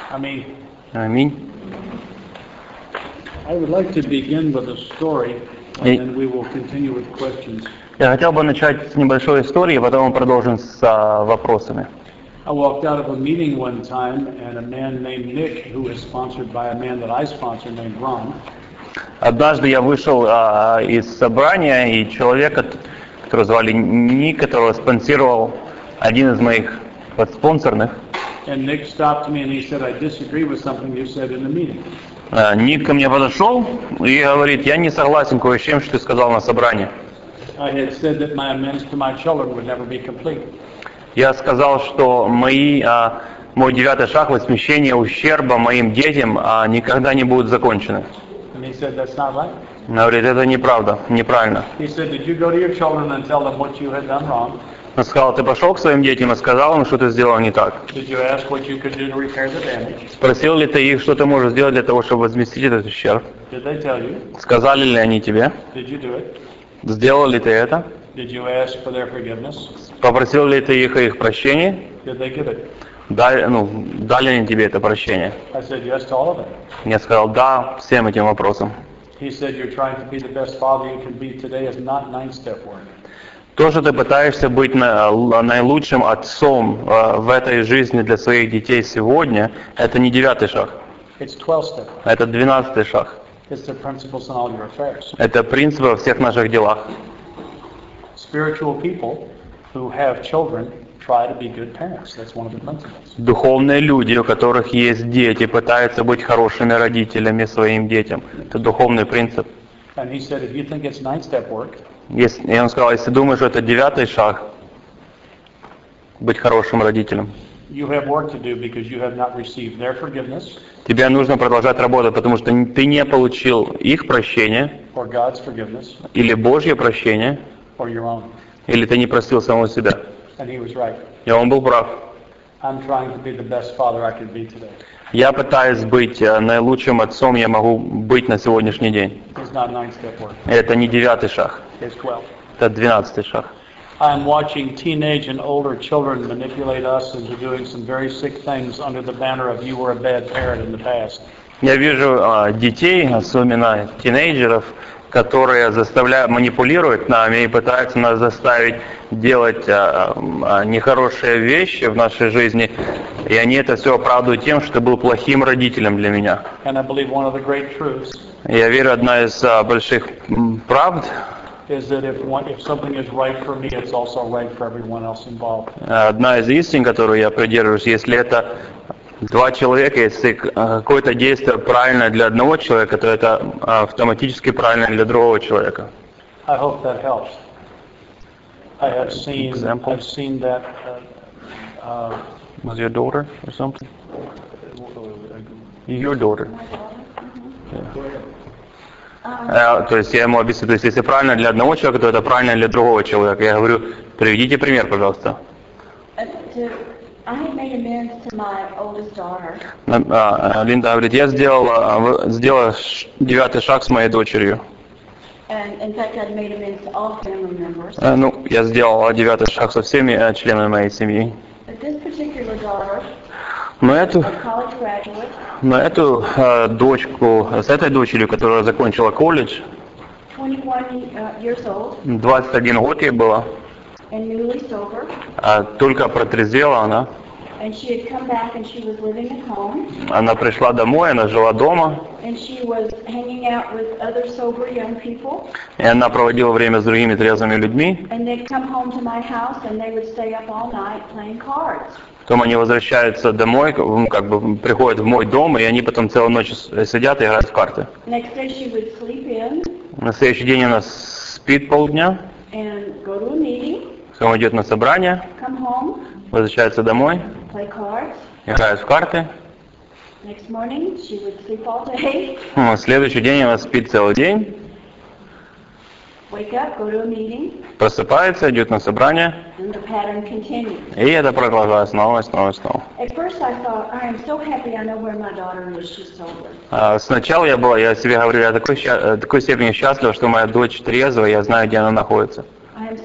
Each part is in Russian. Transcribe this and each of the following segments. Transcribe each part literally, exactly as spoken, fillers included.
Аминь. Аминь. I would like to begin with a story, and then we will continue with questions. Я хотел бы начать с небольшой истории, потом мы продолжим с а, вопросами. I walked out of a meeting one time, and a man named Nick, who is sponsored by a man that I sponsor named Ron. Однажды я вышел а, из собрания, и человека, которого звали Ник, которого спонсировал один из моих подспонсорных. And Nick stopped me and he said, I disagree with something you said in the meeting. А, Ник ко мне подошел и говорит, я не согласен кое с чем, что ты сказал на собрании. I had said that my amends to my children would never be complete. Я сказал, что мои, а, мой девятый шаг возмещения ущерба моим детям а, никогда не будут закончены. And he said, that's not right. Он говорит, это неправда, неправильно. He said, did you go to your children and tell them what you had done wrong? Он сказал, ты пошел к своим детям и сказал им, что ты сделал не так. Did you ask what you could do to repair the damage? Спросил ли ты их, что ты можешь сделать для того, чтобы возместить этот ущерб? Did they tell you? Сказали ли они тебе? Did you do it? Сделал ли ты это? Did you ask for their forgiveness? Попросил ли ты их о их прощении? Did they give it? Дали, ну, дали они тебе это прощение? I said yes to all of it. Я сказал, да, всем этим вопросам. He said, you're trying to be the best father you can be today is not nine-step work. То, что ты пытаешься быть на, наилучшим отцом э, в этой жизни для своих детей сегодня, это не девятый шаг. It's twelve-step. Это двенадцатый шаг. It's the principles in all your affairs. Это принципы во всех наших делах. Spiritual people who have children try to be good parents. That's one of the principles. Духовные люди, у которых есть дети, пытаются быть хорошими родителями своим детям. Это духовный принцип. And he said, if you think it's nine-step work, Если, и он сказал, если думаешь, что это девятый шаг, быть хорошим родителем, you have work to do because you have not received their forgiveness тебе нужно продолжать работать, потому что ты не получил их прощение, or God's forgiveness или Божье прощение, or your own. или ты не простил самого себя. And he was right. И он был прав. I'm trying to be the best father I could be today. Я пытаюсь быть э, наилучшим отцом, я могу быть на сегодняшний день. It's not nine-step work. Это не девятый шаг, It's twelve. это двенадцатый шаг. I'm watching teenage and older children manipulate us into doing some very sick things under the banner of you were a bad parent in the past. Я вижу э, детей, особенно тинейджеров, которые заставляют, манипулируют нами и пытаются нас заставить делать а, а, нехорошие вещи в нашей жизни, и они это все оправдывают тем, что ты был плохим родителем для меня. And I believe one of the great truths Я верю, одна из а, больших м, правд, is that if one, if something is right for me, it's also right for everyone else involved. одна из истин, которую я придерживаюсь, если это два человека, если какое-то действие правильное для одного человека, то это автоматически правильно для другого человека. I hope that helps. I have seen, Example? I've seen that. Uh, uh, Was your daughter or something? Your daughter. Yeah. То есть я ему объясню, то есть если правильно для одного человека, то это правильно для другого человека. Я говорю, приведите пример, пожалуйста. I had made amends to my oldest daughter. А, Линда говорит, я сделала, сделала девятый шаг с моей дочерью. And in fact, I'd made amends to all family members. А, ну, я сделала девятый шаг со всеми членами моей семьи. But this particular daughter, Но эту, a college graduate, но эту э, дочку, с этой дочерью, которая закончила колледж, twenty-one uh, years old, двадцать один год ей было, and newly sober, а только протрезвела она. and she had come back and she was living at home, Она пришла домой, она жила дома, and she was hanging out with other sober young people, и она проводила время с другими трезвыми людьми. and they'd come home to my house and they would stay up all night playing cards. Потом они возвращаются домой, как бы приходят в мой дом, и они потом целую ночь сидят и играют в карты. Next day she would sleep in На следующий день она спит полдня, and go to a meeting, потом идет на собрание, come home, возвращается домой, play cards. играет в карты. Next morning she would sleep all day, На следующий день она спит целый день, wake up, go to a meeting, просыпается, идет на собрание, and the pattern continues. и это продолжается снова и снова и снова. At first I thought, I am so happy I know where my daughter is, she's sober. А сначала я была, я себе говорю, я такой, сча- такой степени счастлив, что моя дочь трезвая, я знаю, где она находится. I am so happy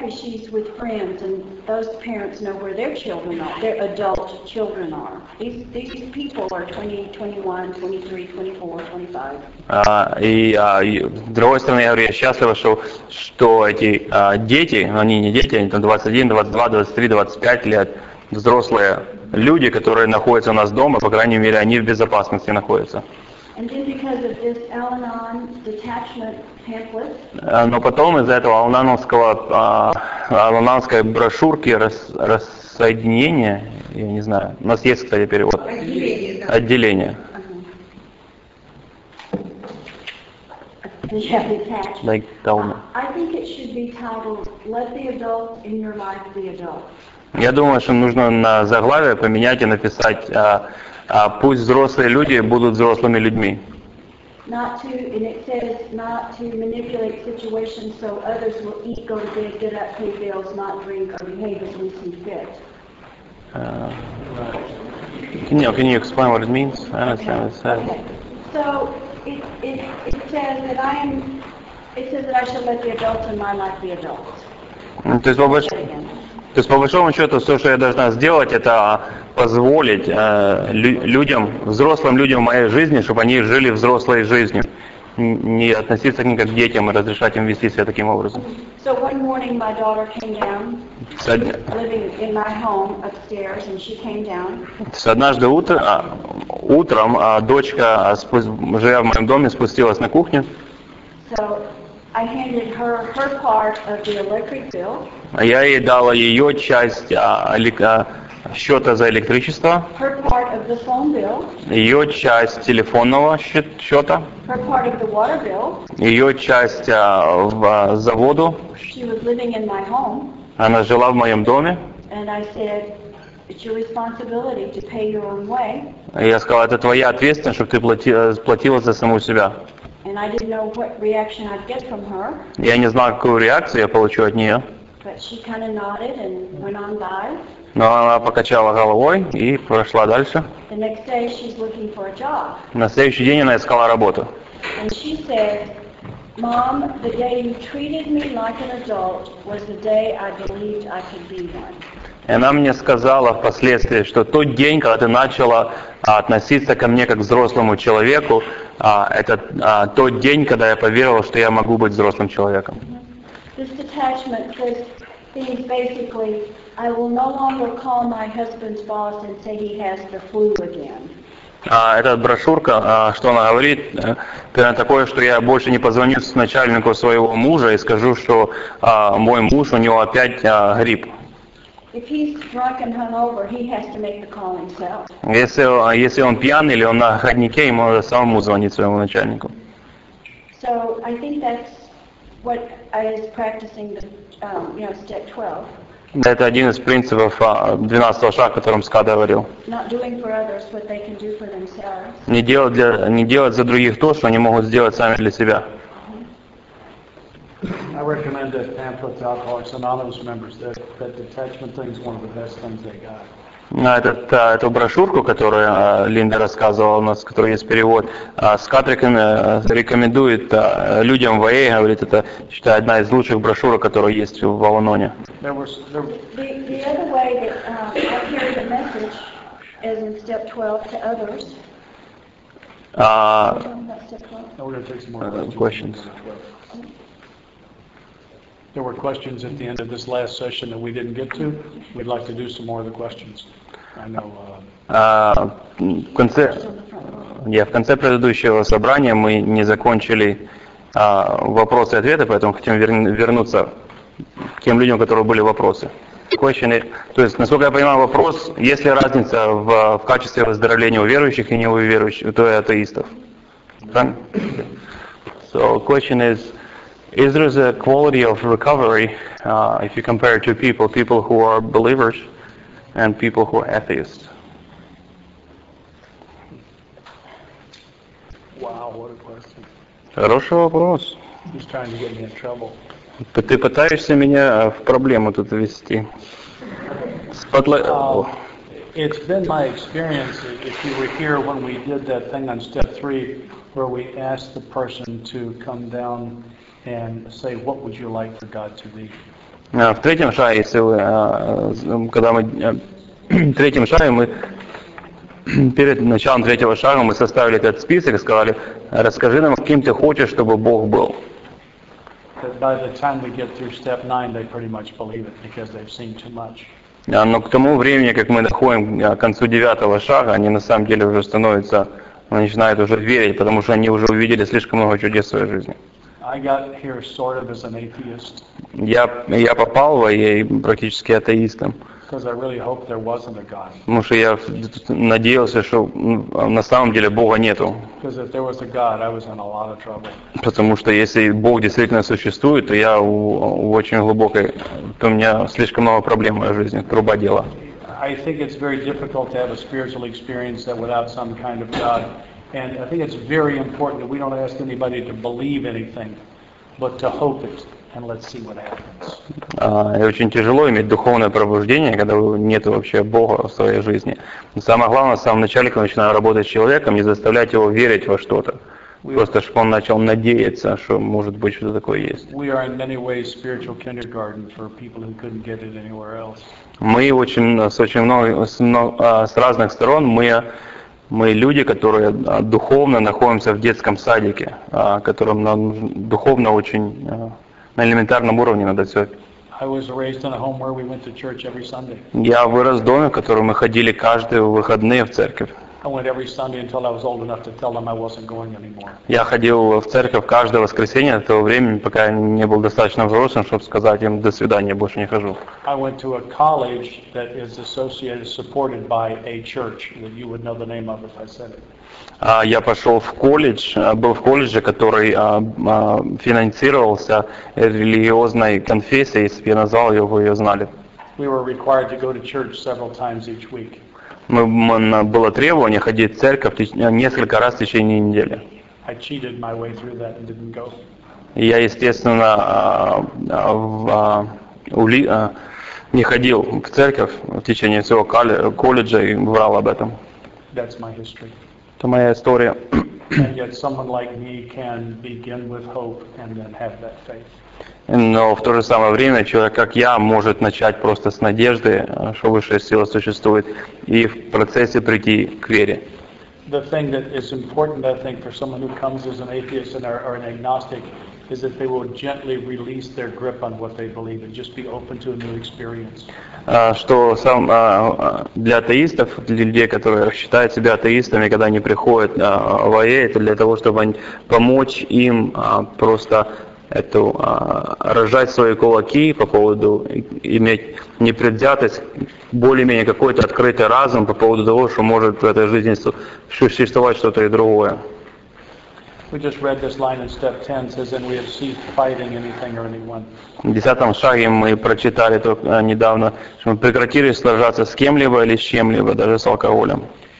happy she's with friends, and those parents know where their children are, their adult children are. These these people are twenty, twenty-one, twenty-three, twenty-four, twenty-five. А, И, а, и с другой стороны, я говорю, я счастлива, что, что эти а, дети, они не дети, они там двадцать один, двадцать два, двадцать три, двадцать пять лет, взрослые люди, которые находятся у нас дома, по крайней мере, они в безопасности находятся. And then because of this Al-Anon detachment pamphlet, А, Но потом из-за этого аланановского, а, аланановской брошюрки рас, рассоединения, я не знаю, у нас есть, кстати, перевод. Отделение, да. Отделение. yeah, detachment. Like, tell me. I think it should be titled, Let the Adults in Your Life Be Adults. Я думаю, что нужно на заглавие поменять и написать, а, а, пусть взрослые люди будут взрослыми людьми. Not to, and it says not to manipulate situations so others will eat, go to bed, get up, pay bills, not drink, or behave as we see fit. Uh, can, you, can you explain what it means? I understand what it says. Okay. So it, it, it says that I am, it says that I shall let the adults in my life be adults. Ну, То есть, по больш- Say it again. то есть, по большому счету, все, что я должна сделать, это позволить э, лю- людям, взрослым людям в моей жизни, чтобы они жили взрослой жизнью, Н- не относиться к ним как к детям и разрешать им вести себя таким образом. So one morning my daughter came down, С од- living in my home upstairs, and she came down. с Однажды утро, а, утром а, дочка, а, спу- живя в моем доме, спустилась на кухню. So I handed her her part of the electric bill, Я ей дала ее часть а, элек- а, счета за электричество, her part of the phone bill, ее часть телефонного счет- счета, her part of the water bill. ее часть а, в, а, за воду. She was living in my home, Она жила в моем доме. and I said, it's your responsibility to pay your own way. И я сказал, это твоя ответственность, чтобы ты плати- платила за саму себя. And I didn't know what reaction I'd get from her, Я не знал, какую реакцию я получу от нее, but she kind of nodded and went on by. но она покачала головой и прошла дальше. The next day she's looking for a job. На следующий день она искала работу. And she said, Mom, the day you treated me like an adult was the day I believed I could be one. И она мне сказала впоследствии, что тот день, когда ты начала а, относиться ко мне как к взрослому человеку, а, это а, тот день, когда я поверила, что я могу быть взрослым человеком. This detachment says things basically, I will no longer call my husband's boss and say he has the flu again. А, эта брошюрка, а, что она говорит, э, примерно такое, что я больше не позвоню с начальнику своего мужа и скажу, что а, мой муж, у него опять а, грипп. If he's drunk and hungover, he has to make the call himself. Если, если он пьяный или он на ходнике, ему надо самому звонить своему начальнику. So I think that's what is practicing the, um, you know, step twelve. Это один из принципов а, двенадцатого шага, о котором Скат говорил. Not doing for others what they can do for themselves. Не делать, для, не делать за других то, что они могут сделать сами для себя. I recommend that pamphlet to Alcoholics Anonymous members. That, that detachment thing is one of the best things they got. На этот, а, эту брошюрку, которую а, Линда рассказывала у нас, в которой есть перевод, а, Скат рекомен- рекомендует а, людям в АЭ, говорит, это, считаю, одна из лучших брошюрок, которая есть в Аланоне. There was, there, The, the other way that um, I carry the message, as in step twelve, to others. А, That's step twelve. no, we're going to take some more Uh, questions. questions. There were questions at the end of this last session that we didn't get to. We'd like to do some more of the questions. I know, uh, а, в конце, я в конце предыдущего собрания мы не закончили а, вопросы и ответы, поэтому хотим вер- вернуться к тем людям, у которых были вопросы. Question is- то есть, насколько я понимаю вопрос, есть ли разница в, в качестве выздоровления у верующих и неуверующих, то и атеистов? Правильно? So, question is, is there a quality of recovery uh, if you compare two people, people who are believers and people who are atheists? wow, what a question. Хороший вопрос. He's trying to get me in trouble. Ты пытаешься меня в проблему тут ввести. Spotlight- Uh, It's been my experience, if you were here when we did that thing on step three, where we asked the person to come down and say, what would you like for God to be? В третьем шаге, если вы, когда мы, в третьем шаге мы, перед началом третьего шага мы составили этот список и сказали, расскажи нам, кем ты хочешь, чтобы Бог был. By the time we get through step nine, they pretty much believe it because they've seen too much. Но к тому времени, как мы доходим к концу девятого шага, они на самом деле уже становятся, начинают уже верить, потому что они уже увидели слишком много чудес в своей жизни. I got here sort of as an atheist. Я, я попал в ей практически атеистом. Because I really hoped there wasn't a God. Потому что я надеялся, что на самом деле Бога нету. Because if there was a God, I was in a lot of trouble. Потому что если Бог действительно существует, то я в, в очень глубокой, то у меня слишком много проблем в моей жизни, труба дела. I think it's very difficult to have a spiritual experience that without some kind of God. And I think it's very important that we don't ask anybody to believe anything, but to hope it. And let's see what happens. И очень тяжело иметь духовное пробуждение, когда нет вообще Бога в своей жизни. Но самое главное, в самом начале, когда начинаем работать с человеком, не заставлять его верить во что-то. Просто чтобы он начал надеяться, что может быть что-то такое есть. We are in many ways spiritual kindergarten for people who couldn't get it anywhere else. Мы очень с очень много с, много, с разных сторон мы мы люди, которые духовно находимся в детском садике, которым нам духовно очень на элементарном уровне надо все. Я вырос в доме, в котором мы ходили каждые выходные в церковь. Я ходил в церковь каждое воскресенье до того времени, пока я не был достаточно взрослым, чтобы сказать им до свидания, больше не хожу. Я пошел в колледж, был в колледже, который финансировался религиозной конфессией, если бы я назвал ее, вы ее знали. Мы, было требование ходить в церковь несколько раз в течение недели. Я, естественно, не ходил в церковь в течение всего колледжа и врал об этом. Это моя история. Но в то же самое время человек, как я, может начать просто с надежды, что высшая сила существует, и в процессе прийти к вере. The thing that is important, I think, for someone who comes as an atheist or, or an agnostic, is that they will gently release their grip on what they believe and just be open to a new experience. Что сам для атеистов, для людей, которые считают себя атеистами, когда они приходят в АЭ, это для того, чтобы помочь им просто эту рожать свои кулаки по поводу иметь непредвзятость, более-менее какой-то открытый разум по поводу того, что может в этой жизни существовать что-то и другое. В десятом шаге мы прочитали только недавно, что мы прекратили сражаться с кем-либо или с чем-либо, даже с алкоголем.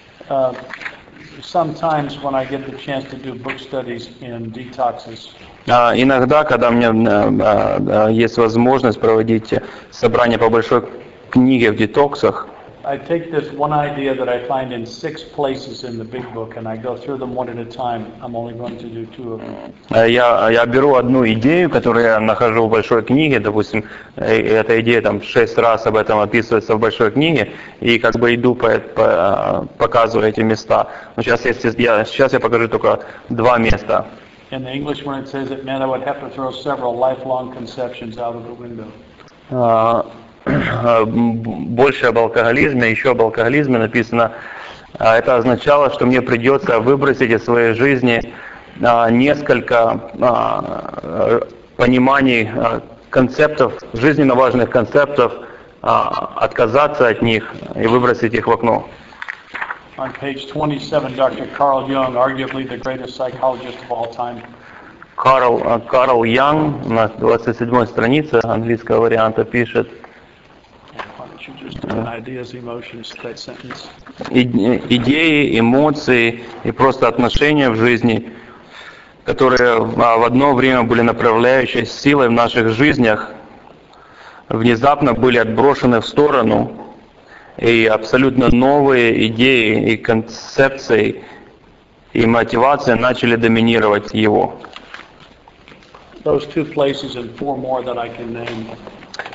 Sometimes when I get the chance to do book studies in detoxes. Иногда, когда у меня есть возможность проводить собрания по большой книге в детоксах, I take this one idea that I find in six places in the big book, and I go through them one at a time. I'm only going to do two of them. Я, я беру одну идею, которую я нахожу в большой книге, допустим, эта идея там шесть раз об этом описывается в большой книге, и как бы иду по, по, показываю эти места. Но сейчас, если, я, сейчас я покажу только два места. In the English, when it says it meant I would have to throw several lifelong conceptions out of the window. Больше об алкоголизме, еще об алкоголизме написано, это означало, что мне придется выбросить из своей жизни несколько пониманий концептов, жизненно важных концептов, отказаться от них и выбросить их в окно. On page twenty-seven, Doctor Carl Jung, arguably the greatest psychologist of all time. Карл, Карл Янг на двадцать седьмой странице английского варианта пишет, идеи, эмоции и просто отношения в жизни, которые в одно время были направляющей силой в наших жизнях, внезапно были отброшены в сторону, и абсолютно новые идеи и концепции и мотивации начали доминировать его. Those two places and four more that I can name.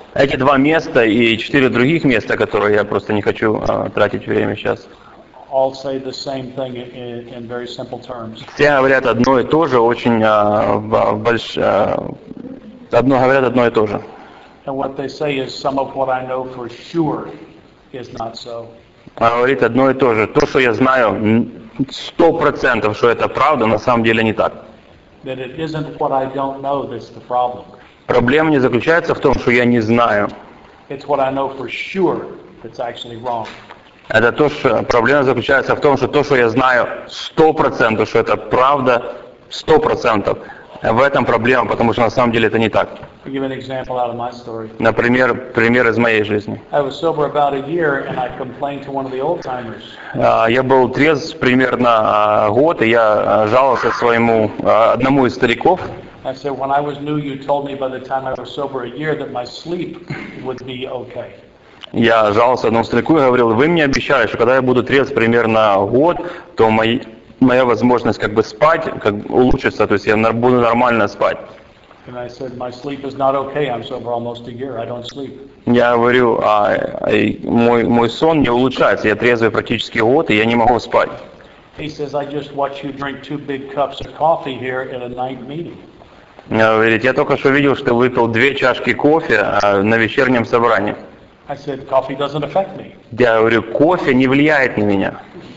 Эти два места и четыре других места, которые я просто не хочу uh, тратить время сейчас. All say the same thing in, in very simple terms. Все говорят одно и то же, очень uh, больш... uh, одно говорят одно и то же. And what they say is some of what I know for sure is not so. Говорит одно и то же. То, что я знаю сто процентов, что это правда, на самом деле не так. That it isn't what I don't know that's the problem. Проблема не заключается в том, что я не знаю. It's what I know for sure that's actually wrong. Это то, что проблема заключается в том, что то, что я знаю сто процентов, что это правда сто процентов. В этом проблема, потому что на самом деле это не так. I'll give an example out of my story. Например, пример из моей жизни. I was sober about a year and I complained to one of the old timers. Я был трезв примерно год, и я жаловался своему одному из стариков. I said, when I was new, you told me by the time I was sober a year that my sleep would be okay. Я жаловался одному старику и говорил: вы мне обещали, что когда я буду трезв примерно год, то мои, моя возможность как бы спать как бы улучшится, то есть я буду нормально спать. And I said, my sleep is not okay. I'm sober almost a year. I don't sleep. Я говорю, а, а, мой, мой сон не улучшается, я трезвый практически год, и я не могу спать. He says, I just watched you drink two big cups of coffee here at a night meeting. Я говорю, я только что видел, что ты выпил две чашки кофе а, на вечернем собрании. I said, coffee doesn't affect me. Я говорю, кофе не влияет на меня.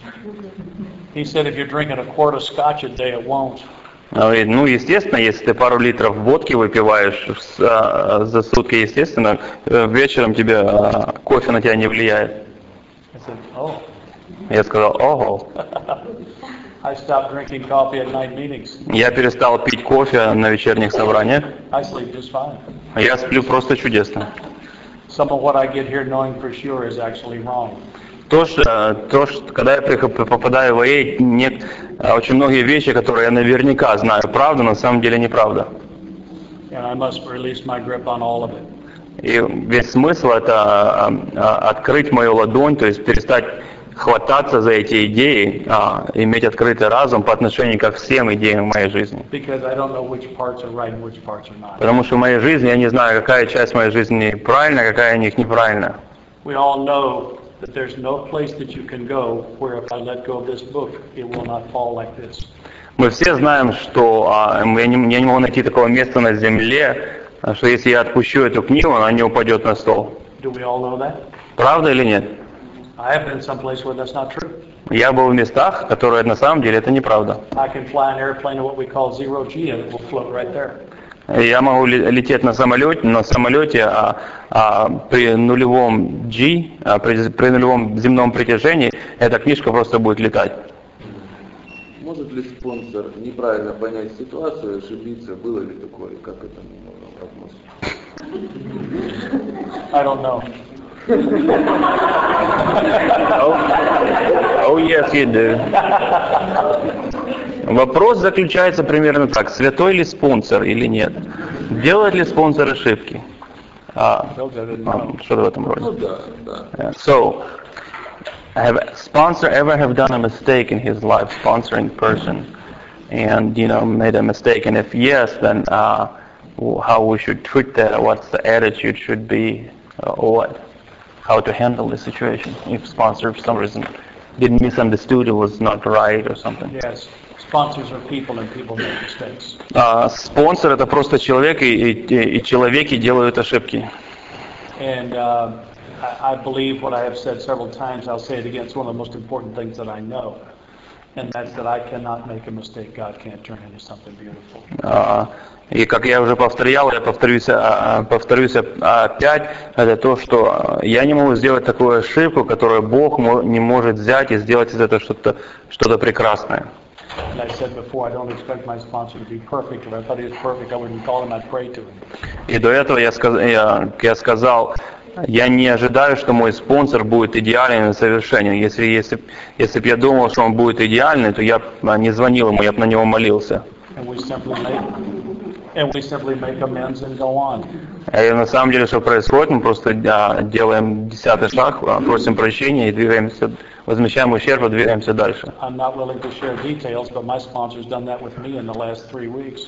He said, if you're drinking a quart of scotch a day, it won't. Говорит, ну, естественно, если ты пару литров водки выпиваешь а, за сутки, естественно, вечером тебе а, кофе на тебя не влияет. I said, oh. Я сказал, ого. I stopped drinking coffee at night meetings. Я перестал пить кофе на вечерних собраниях. I sleep just fine. Я сплю просто чудесно. Some of what I get here knowing for sure is actually wrong. То, что, то, что когда я попадаю в эй, нет, очень многие вещи, которые я наверняка знаю, правда, на самом деле неправда. And I must release my grip on all of it. И весь смысл это открыть мою ладонь, то есть перестать хвататься за эти идеи, а, иметь открытый разум по отношению ко всем идеям в моей жизни. Because I don't know which parts are right and which parts are not. Потому что в моей жизни я не знаю, какая часть моей жизни правильная, какая из них неправильная. We all know that there's no place that you can go where if I let go of this book, it will not fall like this. Мы все знаем, что а, я, не, я не могу найти такого места на земле, что если я отпущу эту книгу, она не упадет на стол. Do we all know that? Правда или нет? I have been someplace where that's not true. Я был в местах, которые на самом деле это неправда. I can fly an airplane at what we call zero G and it will float right there. Я могу лететь на самолете, на самолете а, а, при нулевом G, а, при, при нулевом земном притяжении, эта книжка просто будет летать. Может ли спонсор неправильно понять ситуацию, ошибиться, было ли такое, как это можно относиться? I don't know. oh, oh yes, you do. Вопрос заключается примерно так: святой ли спонсор или нет? Делает ли спонсор ошибки? А, а, что-то в этом роде. Ну да, да. Yeah. So, have sponsor ever have done a mistake in his life, sponsoring person, and you know made a mistake? And if yes, then uh, how we should treat that? What's the attitude should be, uh, or what? How to handle the situation if sponsor for some reason didn't misunderstood, it was not right or something. Yes, sponsors are people and people make mistakes. Uh, спонсор это просто человек, и, и, и человеки делают ошибки. And uh, I, I believe what I have said several times, I'll say it again, it's one of the most important things that I know. And that's that I cannot make a mistake. God can't turn into something beautiful. Uh, и как я уже повторял, я повторюсь, uh, повторюсь опять, это то, что я не могу сделать такую ошибку, которую Бог не может взять и сделать из этого что-то, что-то прекрасное. And I said before, I don't expect my sponsor to be perfect. If I thought he was perfect, I wouldn't call him, I'd pray to him. И до этого я, сказ, я, я сказал, я не ожидаю, что мой спонсор будет идеален и совершенен. Если, если, если бы я думал, что он будет идеальный, то я бы не звонил ему, я бы на него молился. And we simply make, and we simply make amends and go on. И на самом деле, что происходит, мы просто да, делаем десятый шаг, просим прощения и двигаемся, возмещаем ущерб и двигаемся дальше. I'm not willing to share details, but my sponsor's done that with me in the last three weeks.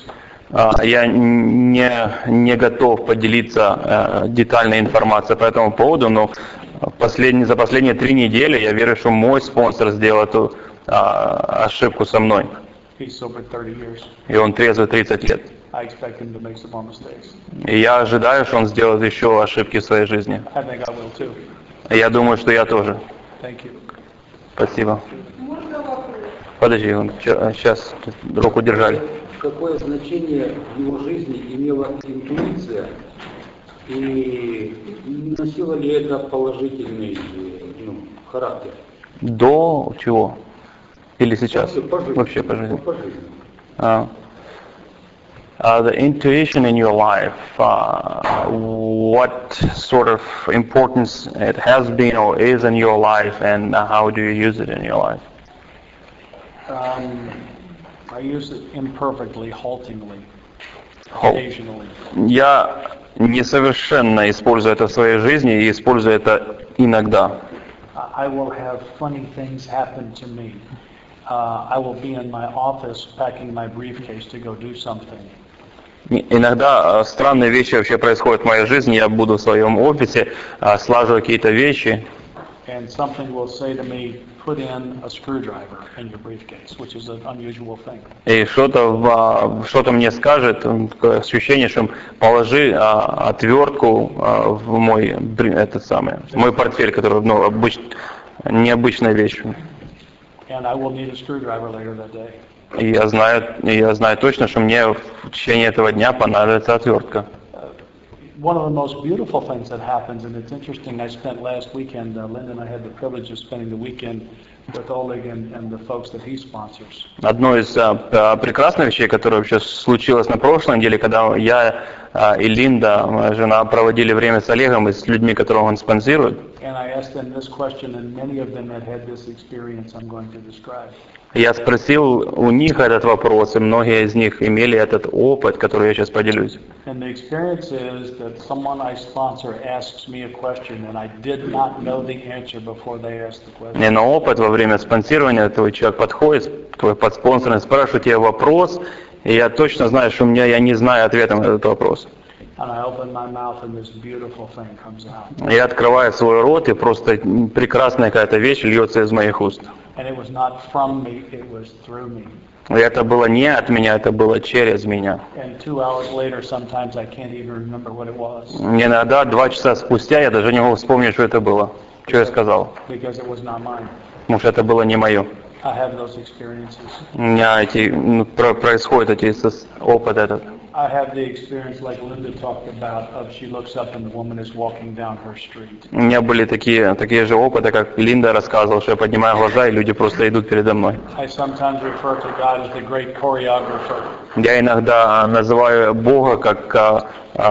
А, Я не, не готов поделиться э, детальной информацией по этому поводу, но последние, за последние три недели я верю, что мой спонсор сделал эту а, ошибку со мной. He's sober thirty years. И он трезвый тридцать лет. I expect him to make some more mistakes. И я ожидаю, что он сделает еще ошибки в своей жизни. I think I will too. И я думаю, что я тоже. Thank you. Спасибо. Можно вопрос? Подожди, он сейчас руку держали. Какое значение в его жизни имела интуиция и носило ли это положительный ну, характер? До чего? Или сейчас? Вообще по жизни. Вообще по жизни. По жизни. Uh, uh, the intuition in your life, uh, what sort of importance it has been or is in your life, and how do you use it in your life? Um, I use it imperfectly, haltingly, Хол- occasionally. Я несовершенно использую это в своей жизни и использую это иногда. I will have funny things happen to me. Uh, I will be in my office packing my briefcase to go do something. И- Иногда э, странные вещи вообще происходят в моей жизни. Я буду в своем офисе, э, слаживаю какие-то вещи, And something will say to me, put in a screwdriver in your briefcase, which is an unusual thing. и что-то, в, а, что-то мне скажет, м, такое ощущение, что положи а, отвертку а, в мой бри- этот самый, в мой портфель, который ну, обыч, необычная вещь. And I will need a screwdriver later that day. И я знаю, и я знаю точно, что мне в течение этого дня понадобится отвертка. One of the most beautiful things that happens, and it's interesting, I spent last weekend, uh, Linda and I had the privilege of spending the weekend with Oleg and, and the folks that he sponsors. Одно из а, п- прекрасных вещей, которое вообще случилось на прошлой неделе, когда я а, и Линда, моя жена, проводили время с Олегом и с людьми, которых он спонсирует. And I asked them this question, and many of them had had this experience I'm going to describe. Я спросил у них этот вопрос, и многие из них имели этот опыт, который я сейчас поделюсь. And the experience is that someone I sponsor asks me a question, and I did not know the answer before they asked the question. И на опыт во время спонсирования твой человек подходит, твой подспонсор, и спрашивает тебя вопрос, и я точно знаю, что у меня я не знаю ответа на этот вопрос. And I open my mouth, and this beautiful thing comes out. Я открываю свой рот, и просто прекрасная какая-то вещь льется из моих уст. And it was not from me, it was through me. И это было не от меня, это было через меня. And two hours later, sometimes I can't even remember what it was, Иногда два часа спустя я даже не могу вспомнить, что это было, что я сказал, because it was not mine. потому что это было не мое. I have those experiences. У меня эти, ну, про- происходят эти сос- опыт этот. I have the experience like Linda talked about of she looks up and the woman is walking down her street. У меня были такие, такие же опыты, как Линда рассказывала, что я поднимаю глаза, и люди просто идут передо мной. I sometimes refer to God as the great choreographer. Я иногда называю Бога как а,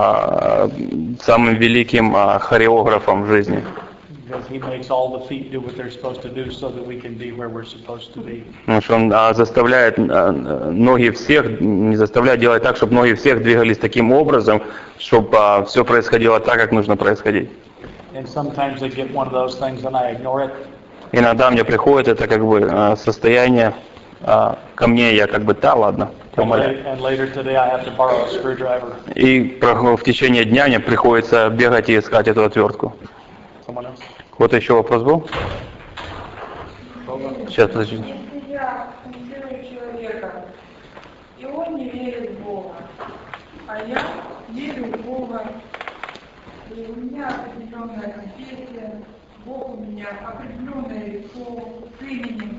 а, самым великим а, хореографом в жизни. Because he makes all the feet do what they're supposed to do so that we can be where we're supposed to be. Потому что он а, заставляет а, ноги всех, не заставляет делать так, чтобы ноги всех двигались таким образом, чтобы а, все происходило так, как нужно происходить. And sometimes I get one of those things and I ignore it. Иногда мне приходит это как бы а, состояние а, ко мне, я как бы, да, ладно, And, умоляю. la- and later today I have to borrow a screwdriver. И про- в течение дня мне приходится бегать и искать эту отвертку. Someone else? Вот еще вопрос был? Сейчас, подожди. Если я спонсирую человека, и он не верит в Бога, а я верю в Бога, и у меня определенная конфессия, Бог у меня определенное лицо с именем,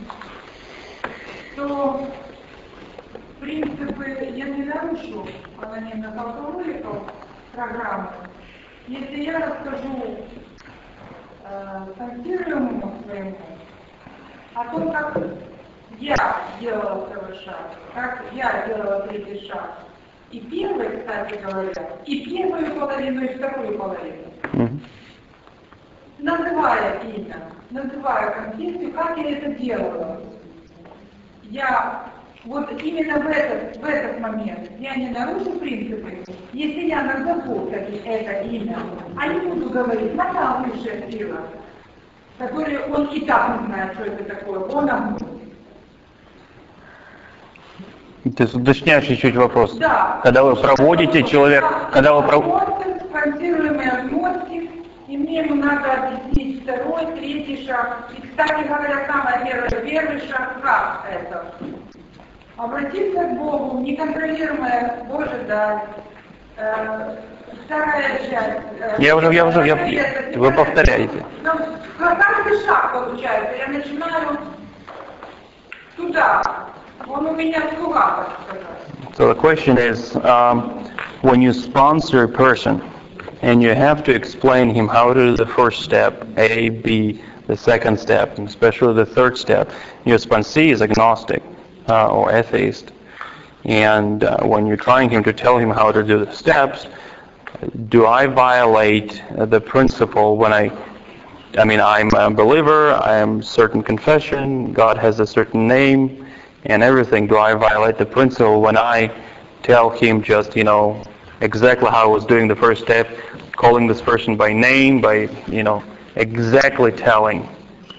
то принципы я не нарушу анонимно-полковую эту программу. Если я расскажу э, спонсируемому своему о том, как я делала второй шаг, как я делала третий шаг, и первый, кстати говоря, и первую половину, и вторую половину, Мгм. называя имя, называя конфессию, как я это делала. Я вот именно в этот, в этот момент я не нарушу принципы, если я назову таки это имя, а не буду говорить «Наталья высшая сила», который он и так не знает, что это такое, он обманул. То есть уточняешь чуть-чуть вопрос. Да. Когда вы проводите человек, когда вы про... спонсируемый агностик, и мне ему надо объяснить второй, третий шаг. И, кстати говоря, самый первый, первый шаг, как это? Обратиться к Богу, неконтролируемая Боже дай. Э, вторая часть. Э, Я уже, я уже, я... вы повторяете. Ну, каждый шаг получается. Я начинаю туда. Он у меня слуга, так сказать. So the question is, um, when you sponsor a person, and you have to explain him how to do the first step, A, B, the second step, and especially the third step, your sponsee is agnostic uh, or atheist. And uh, when you're trying him to tell him how to do the steps, do I violate uh, the principle when I, I mean, I'm a believer, I am certain confession, God has a certain name, and everything. Do I violate the principle when I tell him just, you know, exactly how I was doing the first step, calling this person by name, by, you know, exactly telling?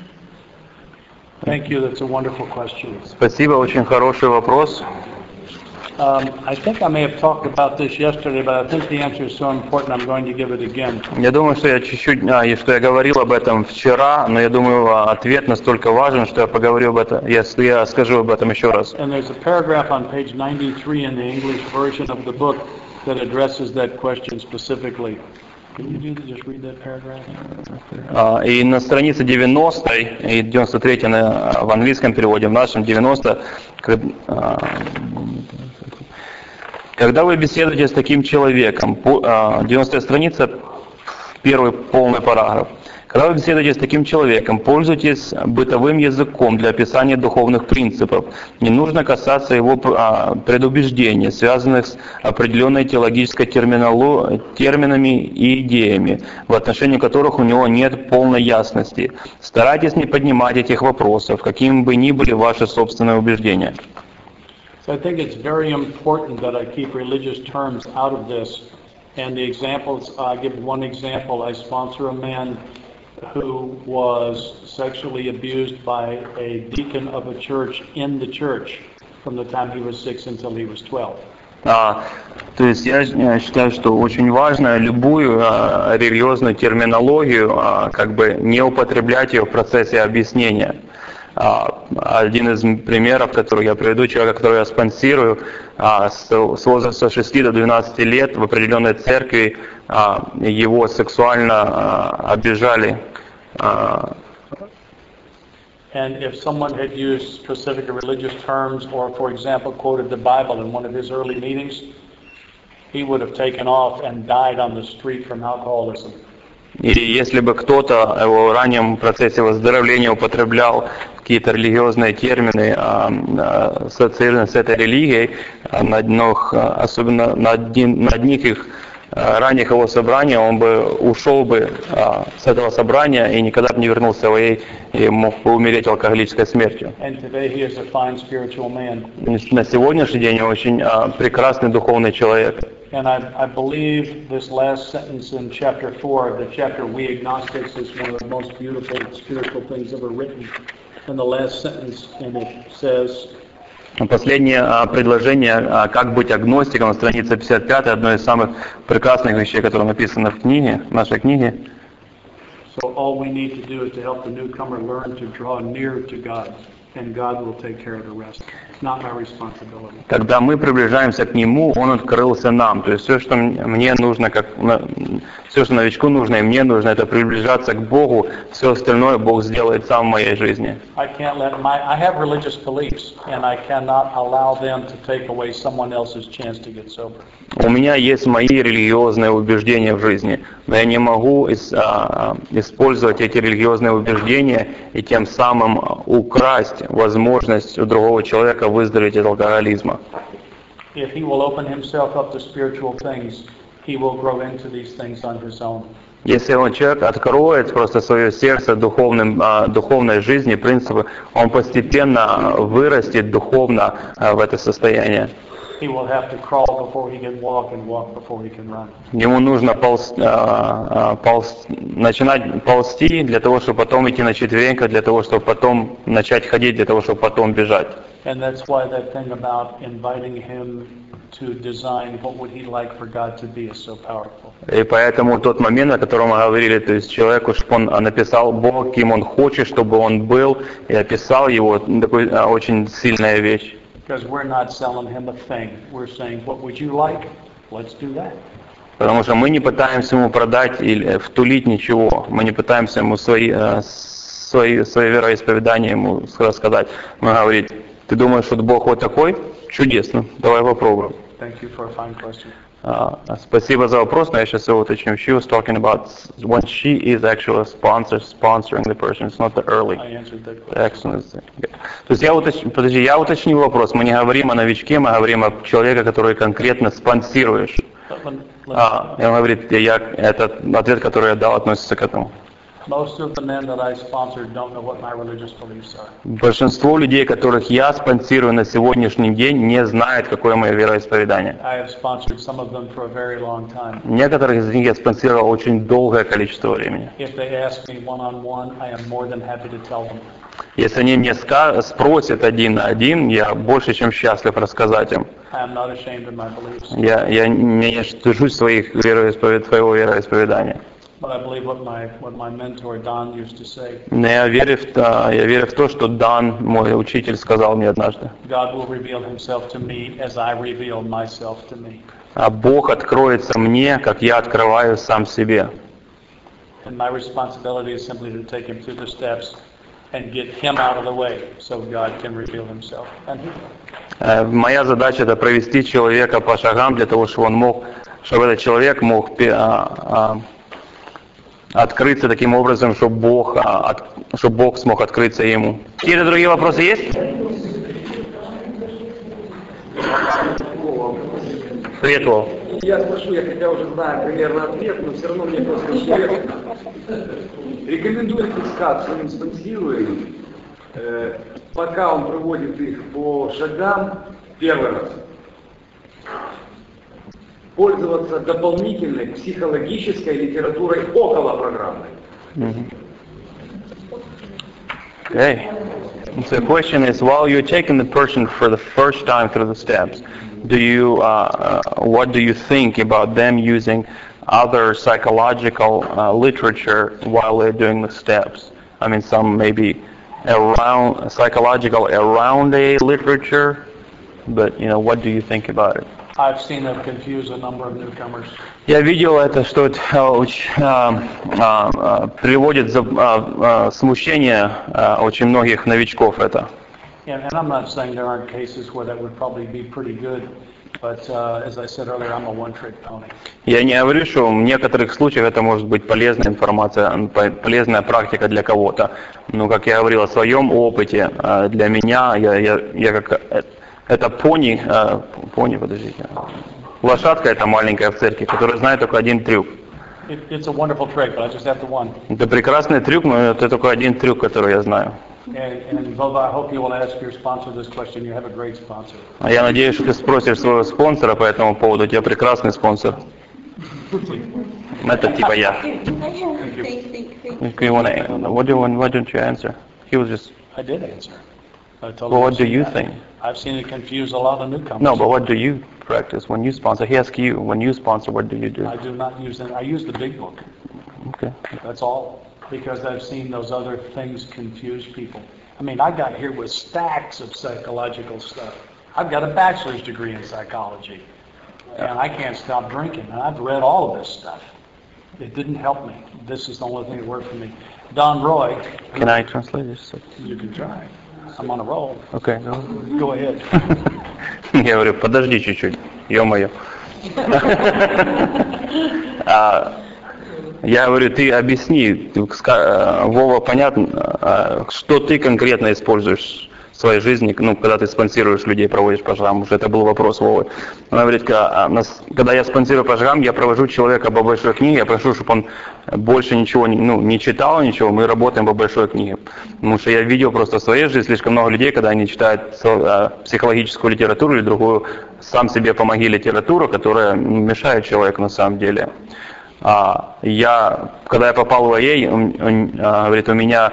Thank you. That's a wonderful question. Спасибо, очень хороший вопрос. Um, I think I may have talked about this yesterday, but I think the answer is so important I'm going to give it again. Я думаю, что я чуть-чуть, а, и что я говорил об этом вчера, но я думаю, ответ настолько важен, что я поговорю об этом, я, я скажу об этом еще раз. And there's a paragraph on page ninety-three in the English version of the book that addresses that question specifically. Can you do that? Just read that paragraph? А, и на странице девяностой, и девяносто третьей на, в английском переводе, в нашем девяносто, а, когда вы беседуете с таким человеком, девяностая страница, первый полный параграф. Когда вы беседуете с таким человеком, пользуйтесь бытовым языком для описания духовных принципов. Не нужно касаться его предубеждений, связанных с определенной теологической терминологией, терминами и идеями, в отношении которых у него нет полной ясности. Старайтесь не поднимать этих вопросов, какими бы ни были ваши собственные убеждения. So I think it's very important that I keep religious terms out of this. And the examples, I give one example. I sponsor a man who was sexually abused by a deacon of a church in the church from the time he was six until he was twelve. А, то есть я, я считаю, что очень важно любую а, религиозную терминологию а, как бы не употреблять ее в процессе объяснения. А, один из примеров, который я приведу, человека, которого я спонсирую, а, с, с возраста шести до двенадцати лет в определенной церкви а, его сексуально а, обижали. А, And if someone had used specific religious terms or, for example, quoted the Bible in one of his early meetings, he would have taken off and died on the street from alcoholism. И если бы кто-то в раннем процессе выздоровления употреблял какие-то религиозные термины, ассоциированные с этой религией, на одних, особенно на, один, на одних их ранних его собраний, он бы ушел бы с этого собрания и никогда бы не вернулся и, и мог бы умереть алкоголической смертью. На сегодняшний день он очень прекрасный духовный человек. And I, I believe this last sentence in chapter four of the chapter We Agnostics is one of the most beautiful spiritual things ever written. And the last sentence in it says, Последнее предложение «Как быть агностиком» на странице пятьдесят пять, одно из самых прекрасных вещей, которые написаны в книге, в нашей книге. So all we need to do is to help the newcomer learn to draw near to God, and God will take care of the rest. It's not my responsibility. Когда мы приближаемся к Нему, Он открылся нам. То есть все, что мне нужно, как все, что новичку нужно, и мне нужно, это приближаться к Богу. Все остальное Бог сделает сам в моей жизни. I can't let my I have religious beliefs, and I cannot allow them to take away someone else's chance to get sober. У меня есть мои религиозные убеждения в жизни, но я не могу из, а, использовать эти религиозные убеждения и тем самым украсть возможность у другого человека выздороветь от алкоголизма. If he will open himself up to spiritual things, he will grow into these things on his own. Если он человек откроет просто свое сердце духовным, а, духовной жизни, принципы, он постепенно вырастет духовно а, в это состояние. he will have to crawl before he can walk and walk before he can run. Ему нужно полз, а, а, полз, начинать ползти для того, чтобы потом идти на четвереньках, для того, чтобы потом начать ходить, для того, чтобы потом бежать. And that's why that thing about inviting him to design what would he like for God to be is so powerful. И поэтому тот момент, о котором мы говорили, то есть человеку, чтобы он написал Бог, кем он хочет, чтобы он был, и описал его, такой а, очень сильная вещь. Because we're not selling him a thing. We're saying, what would you like? Let's do that. Потому что мы не пытаемся ему продать или втулить ничего, мы не пытаемся ему свои, свои, свои вероисповедания ему рассказать. Мы говорим, ты думаешь, что Бог вот такой? Чудесно, давай попробуем. Thank you for a fine question. Uh, спасибо за вопрос, но я сейчас его уточню. She was talking about when she is actually a sponsor, sponsoring the person, it's not the early. I answered that The question. action is- yeah. То есть я уточню, подожди, я уточню вопрос. Мы не говорим о новичке, мы говорим о человеке, который конкретно спонсируешь. But let- let- А, и он говорит, я, этот ответ, который я дал, относится к этому. Most of the men that I sponsored don't know what my religious beliefs are. Большинство людей, которых я спонсирую на сегодняшний день, не знают, какое мое вероисповедание. I have sponsored some of them for a very long time. Некоторых из них я спонсировал очень долгое количество времени. If they ask me one-on-one, I am more than happy to tell them. Если они мне ска- спросят один на один, я больше чем счастлив рассказать им. I am not ashamed of my beliefs. Я, я не стыжусь своих вероисповед... своего вероисповедания. But I believe what my, what my mentor Don used to say. Но я верю, в то, я верю в то, что Дан, мой учитель, сказал мне однажды. God will reveal himself to me as I reveal myself to me. А Бог откроется мне, как я открываю сам себе. And my responsibility is simply to take him through the steps and get him out of the way so God can reveal himself. And he will. Э, Моя задача это провести человека по шагам для того, чтобы он мог, чтобы этот человек мог пе- а, а, открыться таким образом, чтобы Бог, а, от- чтобы Бог смог открыться ему. Какие-то другие вопросы есть? Привет, Вов. Я спрошу, я хотя уже знаю примерно ответ, но все равно мне просто интересно. Рекомендуете СКАД своим спонсируемым, э, пока он проводит их по шагам первый раз, пользоваться дополнительной психологической литературой около программы? Okay. So the question is, while you're taking the person for the first time through the steps, do you, uh, uh, what do you think about them using other psychological uh, literature while they're doing the steps? I mean, some maybe around psychological around a literature, but you know, what do you think about it? I've seen them confuse a number of newcomers. Я видел это, что это э, очень, э, э, приводит за э, э, смущение э, очень многих новичков это. And, and I'm not saying there aren't cases where that would probably be pretty good, but uh, as I said earlier, I'm a one-trick pony. Я не говорю, что в некоторых случаях это может быть полезная информация, по- полезная практика для кого-то. Но, как я говорил о своем опыте, э, для меня, я, я, я как э, это пони, э, пони, подождите, лошадка это маленькая в церкви, которая знает только один трюк. It, it's a wonderful trick, but I just have the one. Это прекрасный трюк, но это только один трюк, который я знаю. And, and Vova, I hope you will ask your sponsor this question. You have a great sponsor. А я надеюсь, что ты спросишь своего спонсора по этому поводу. У тебя прекрасный спонсор. Это типа я. If you wanna, what do you, why don't you answer? He was just, I did answer. I told well, him what I've do seen you that. think? I've seen it confuse a lot of newcomers. No, but what do you practice when you sponsor? He asked you, when you sponsor, what do you do? I do not use that. I use the big book. Okay. That's all. Because I've seen those other things confuse people. I mean, I got here with stacks of psychological stuff. I've got a bachelor's degree in psychology. And I can't stop drinking. And I've read all of this stuff. It didn't help me. This is the only thing that worked for me. Don Roy, Can I translate this? you can try. I'm on a roll. Okay, go. Go ahead. Я говорю, подожди чуть-чуть, ё-моё. А, Я говорю, ты объясни, ты ска- Вова, понятно, а, что ты конкретно используешь в своей жизни, ну, когда ты спонсируешь людей, проводишь по шагам, уже это был вопрос Вовы. Она говорит, когда, когда я спонсирую по шагам, я провожу человека по большой книге, я прошу, чтобы он больше ничего ну, не читал, ничего, мы работаем по большой книге. Потому что я видел просто в своей жизни слишком много людей, когда они читают психологическую литературу или другую «сам себе помоги» литературу, которая мешает человеку на самом деле. Я, когда я попал в эй эй, он, он, говорит, у меня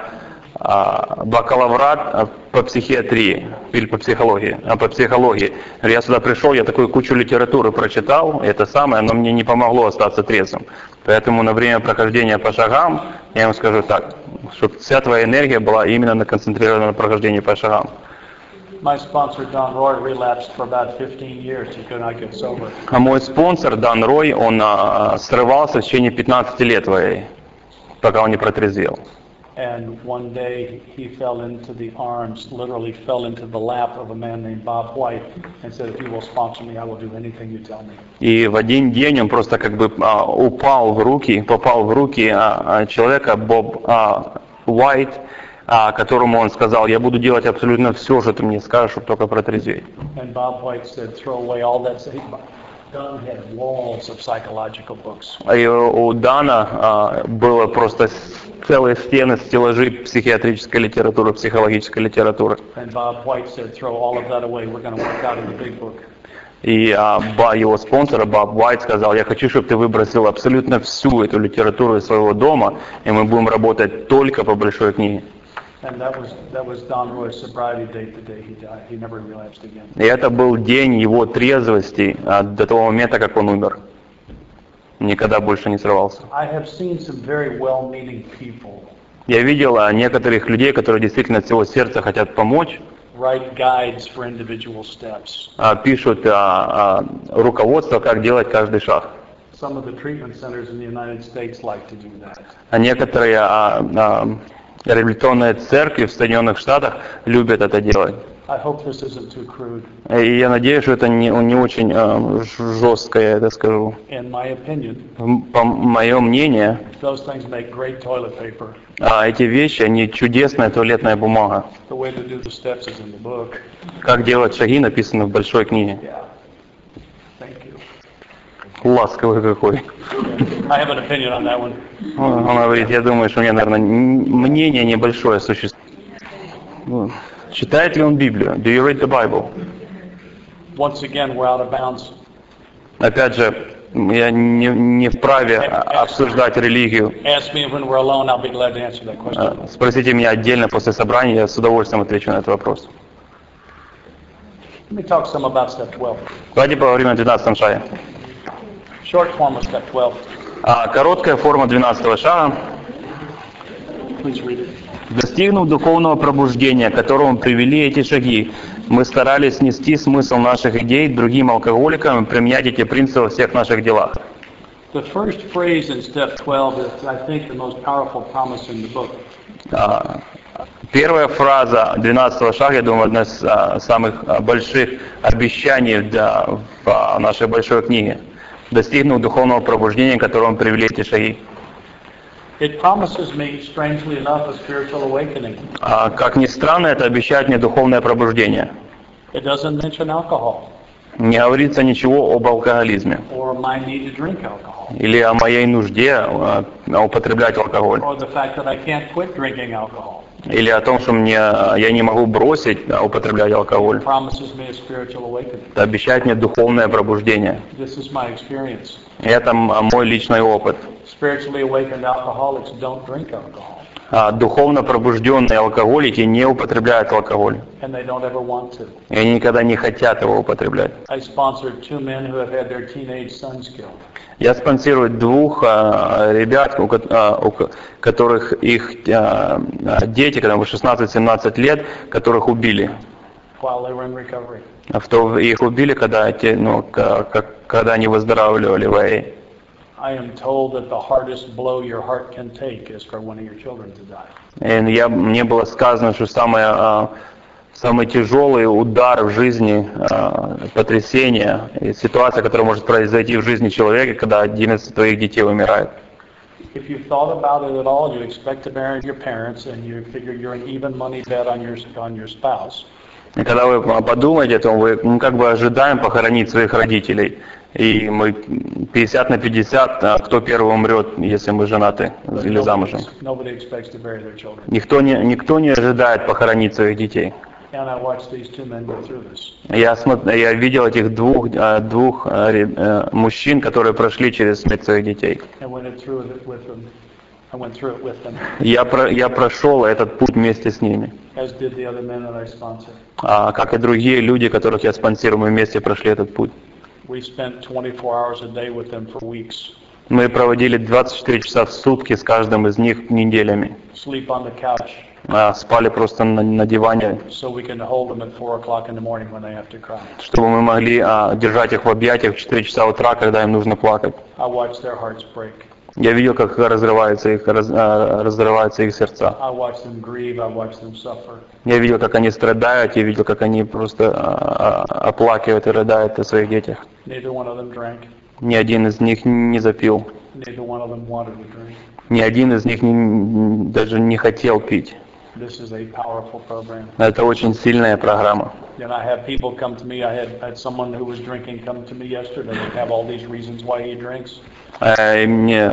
бакалаврат по психиатрии или по психологии, а по психологии. Я сюда пришел, я такую кучу литературы прочитал, это самое, но мне не помогло остаться трезвым. Поэтому на время прохождения по шагам, я ему скажу так, чтобы вся твоя энергия была именно концентрирована на прохождении по шагам. My sponsor, Don Roy, relapsed for about fifteen years. He could not get sober. А мой спонсор, Дан Рой, он а, срывался в течение пятнадцати лет в эй эй, пока он не протрезвел. And one day he fell into the arms, literally fell into the lap of a man named Bob White and said, if you will sponsor me, I will do anything you tell me. И в один день он просто как бы а, упал в руки, попал в руки а, человека Боб а, Уайт, а, которому он сказал, я буду делать абсолютно все, что ты мне скажешь, чтобы только протрезветь. And Bob White said, throw away all that. Don had walls of psychological books. И у Дана а, было просто целые стены, стеллажи психиатрической литературы, психологической литературы. And Bob White said, throw all of that away. We're going to work out in the big book. И а, ба, его спонсора Боб Уайт сказал, я хочу, чтобы ты выбросил абсолютно всю эту литературу из своего дома, и мы будем работать только по большой книге. And that was that was Don Roy's sobriety date the day he died. He never relapsed again. И это был день его трезвости а, до того момента, как он умер. Никогда больше не срывался. I have seen some very well-meaning people Я видел а, некоторых людей, которые действительно от всего сердца хотят помочь, write guides for individual steps. а, пишут а, а, руководство, как делать каждый шаг. Some of the treatment centers in the United States like to do that. А некоторые а, а, реабилитационные церкви в Соединенных Штатах любят это делать. I hope this isn't too crude. И я надеюсь, что это не, не очень а, жестко, я это скажу. In my opinion, По моему мнению, those things make great toilet paper. а, эти вещи, они чудесная туалетная бумага. The way to do the steps is in the book. Как делать шаги, написано в большой книге. Yeah. Thank you. Ласковый какой. I have an opinion on that one. Он он говорит, я думаю, что у меня, наверное, н- мнение небольшое существует. Ну, читает ли он Библию? Do you read the Bible? Once again, we're out of bounds. Опять же, я не, не вправе обсуждать религию. Ask me when we're alone. I'll be glad to answer that question. А, Спросите меня отдельно после собрания, я с удовольствием отвечу на этот вопрос. Let me talk some about step twelve. Давайте поговорим о двенадцатом шаге. Short form of step twelve. А, Короткая форма двенадцатого шага. Please read it. Достигнув духовного пробуждения, к которому привели эти шаги, мы старались нести смысл наших идей другим алкоголикам и применять эти принципы во всех наших делах. The first phrase in step twelve is, I think, the most powerful promise in the book. А, Первая фраза двенадцатого шага, я думаю, одна из а, самых а, больших обещаний да, в а, нашей большой книге. Достигнув духовного пробуждения, к которому привели эти шаги. It promises me, strangely enough, a spiritual awakening. А, как ни странно, это обещает мне духовное пробуждение. It doesn't mention alcohol Не говорится ничего об алкоголизме or my need to drink alcohol или о моей нужде а, употреблять алкоголь. or the fact that I can't quit drinking alcohol. Или о том, что мне, я не могу бросить да, употреблять алкоголь. It promises me a spiritual awakening. Это обещает мне духовное пробуждение. This is my experience. И это м- мой личный опыт. Spiritually awakened alcoholics don't drink alcohol, А духовно пробужденные алкоголики не употребляют алкоголь. and they don't ever want to. И они никогда не хотят его употреблять. I sponsored two men who have had their teenage sons killed. Я спонсирую двух а, ребят, у, ко- а, у ко- которых их а, а, дети, когда им шестнадцать-семнадцать лет, которых убили. While they were in recovery. А в то- их убили, когда, те, ну, к- к- когда они выздоравливали в эй эй. I am told that the hardest blow your heart can take is for one of your children to die. И я, мне было сказано, что самое, а, самый тяжелый удар в жизни, а, потрясение, и ситуация, которая может произойти в жизни человека, когда один из твоих детей умирает. If you've thought about it at all, you expect to marry your parents and you figure you're an even money bet on your on your spouse. И когда вы подумаете, то вы ну, как бы ожидаем похоронить своих родителей. И мы пятьдесят на пятьдесят, а кто первый умрет, если мы женаты или замужем. Nobody expects to bury their children. Никто не, никто не ожидает похоронить своих детей. And I watched these two men go through this. Я, смотр, я видел этих двух, двух э, мужчин, которые прошли через смерть своих детей. And went it through it with them. I went through it with them. Я, про, я прошел этот путь вместе с ними. As did the other men that I sponsor. А, как и другие люди, которых я спонсирую, мы вместе прошли этот путь. We spent twenty-four hours a day with them for weeks. Мы проводили двадцать четыре часа в сутки с каждым из них неделями. Sleep on the couch. А, спали просто на, на диване, So we can hold them at four o'clock in the morning when they have to cry. чтобы мы могли а, держать их в объятиях в четыре часа утра, когда им нужно плакать. I watched their hearts break. Я видел, как разрываются их, раз, а, разрываются их сердца. I watched them grieve. I watched them suffer. Я видел, как они страдают, я видел, как они просто а, а, оплакивают и рыдают о своих детях. Neither one of them drank. Ни один из них не запил. Neither one of them wanted to drink. Ни один из них не, даже не хотел пить. This is a powerful program. Это очень сильная программа. And I have people come to me. I had, I had someone who was drinking come to me yesterday and have all these reasons why he drinks. И мне,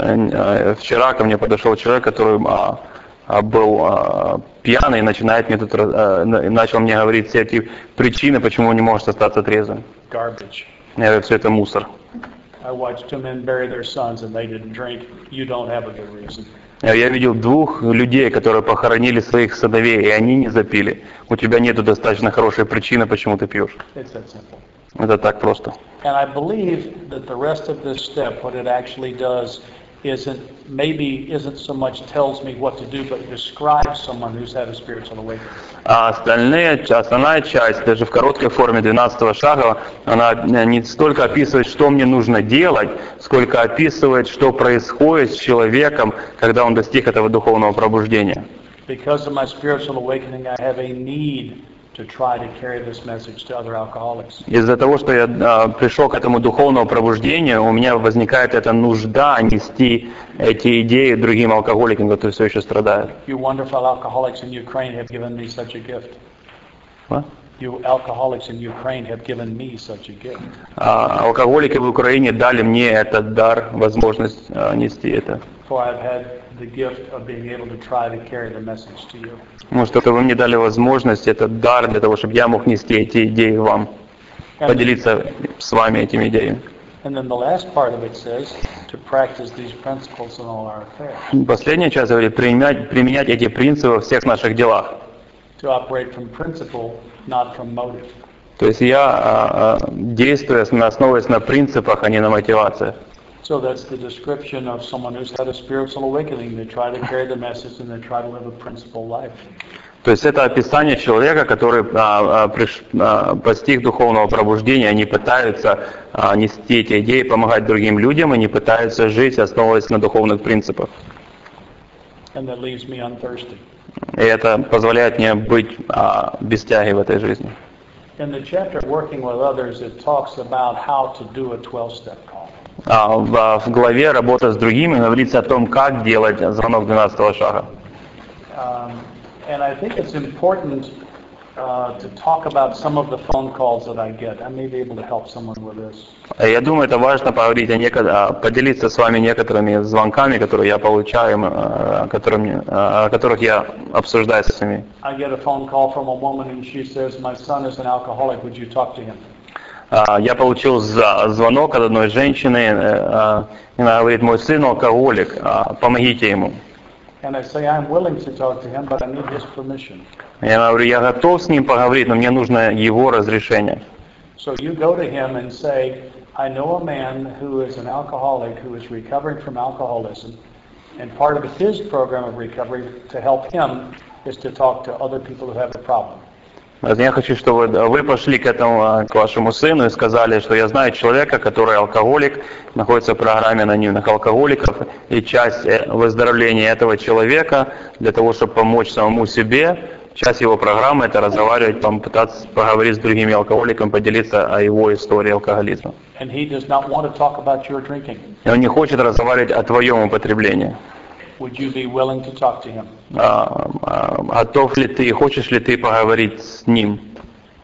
вчера ко мне подошел человек, который а, а, был а, пьяный и начинает мне тут, а, начал мне говорить все эти причины, почему он не может остаться трезвым. Garbage. Я говорю, все это мусор. I watched two men bury their sons and they didn't drink. You don't have a good reason. Я видел двух людей, которые похоронили своих сыновей, и они не запили. У тебя нету достаточно хорошей причины, почему ты пьешь. It's that simple. Это так просто. And I believe that the rest of this step, what it actually does, isn't maybe isn't so much tells me what to do, but describes someone who's had a spiritual awakening. А остальные, основная часть, даже в короткой форме двенадцатого шага, она не столько описывает, что мне нужно делать, сколько описывает, что происходит с человеком, когда он достиг этого духовного пробуждения. Because of my spiritual awakening, I have a need to try to carry this message to other alcoholics. Из-за того, что я а, пришел к этому духовному пробуждению, у меня возникает эта нужда нести эти идеи другим алкоголикам, которые все еще страдают. You wonderful alcoholics in Ukraine have given me such a gift. What? You alcoholics in Ukraine have given me such a gift. А, алкоголики в Украине дали мне этот дар, возможность а, нести это. For I've had the gift of being able to try to carry the message to you. Потому что вы мне дали возможность, этот дар для того, чтобы я мог нести эти идеи вам, поделиться с вами этими идеями. And then the last part of it says to practice these principles in all our affairs. Последняя часть говорит применять, применять эти принципы во всех наших делах. To operate from principle, not from motive. То есть я а, а, действую, основываясь на принципах, а не на мотивациях. So that's the description of someone who's had a spiritual awakening. They try to carry the message and they try to live a principled life. То есть это описание человека, который а, а, приш, а, постиг духовного пробуждения, они пытаются а, нести эти идеи, помогать другим людям, они пытаются жить, основываясь на духовных принципах. And that leaves me unthirsty. И это позволяет мне быть а, без тяги в этой жизни. In the chapter Working with Others, it talks about how to do a twelve-step call. А, в, в главе «Работа с другими» говорится о том, как делать звонок двенадцатого шага. Um, and I think it's important uh, to talk about some of the phone calls that I get. I may be able to help someone with this. Я думаю, это важно поговорить о неко- поделиться с вами некоторыми звонками, которые я получаю, о которых, о которых я обсуждаю со своими. I get a phone call from a woman and she says, my son is an alcoholic, would you talk to him? Я получил звонок от одной женщины, она говорит, мой сын алкоголик, помогите ему. And I say, I'm willing to talk to him, but I need his permission. Я говорю, я готов с ним поговорить, но мне нужно его разрешение. So you go to him and say, I know a man who is an alcoholic who is recovering from alcoholism, and part of his program of recovery to help him is to talk to other people who have a problem. Я хочу, чтобы вы пошли к этому, к вашему сыну и сказали, что я знаю человека, который алкоголик, находится в программе анонимных алкоголиков, и часть выздоровления этого человека для того, чтобы помочь самому себе, часть его программы — это разговаривать, попытаться поговорить с другими алкоголиками, поделиться о его истории алкоголизма. And he does not want to talk about your drinking. И он не хочет разговаривать о твоем употреблении. Would you be willing to talk to him? А, а, готов ли ты, хочешь ли ты поговорить с ним?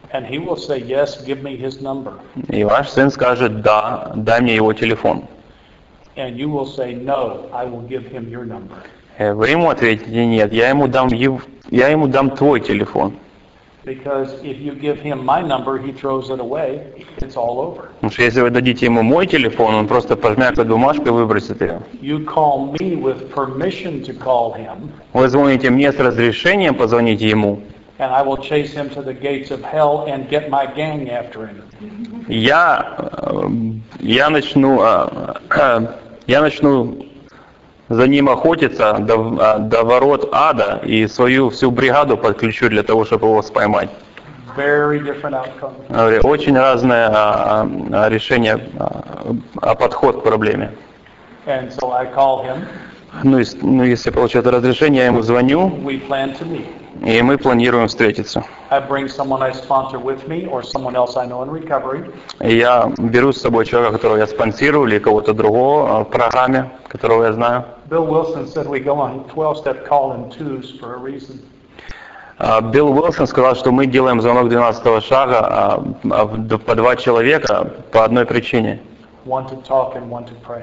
And he will say, yes, give me his number. И ваш сын скажет, да, дай мне его телефон. And you will say, no, I will give him your number. И вы ему ответите, нет, я ему дам, ев- я ему дам твой телефон. Because if you give him my number, he throws it away, it's all over. Потому что если вы дадите ему мой телефон, он просто пожмякает бумажку и выбросит ее. You call me with permission to call him, Вы звоните мне с разрешением, позвоните ему. and I will chase him to the gates of hell and get my gang after him. Я, э, я начну, э, э, я начну за ним охотиться до, э, до ворот ада и свою всю бригаду подключу для того, чтобы его поймать. Very different outcome. Говорю, очень разное э, э, решение, э, подход к проблеме. And so I call him, Ну, ес- ну, если получат разрешение, я ему звоню, we plan to meet. и мы планируем встретиться. I bring someone I sponsor with me or someone else I know in recovery. И я беру с собой человека, которого я спонсирую, или кого-то другого э, в программе, которого я знаю. Bill Wilson said we go on twelve-step call in twos for a reason. А, Билл Уилсон сказал, что мы делаем звонок двенадцатого шага а, а, в- по два человека по одной причине. One to talk and one to pray.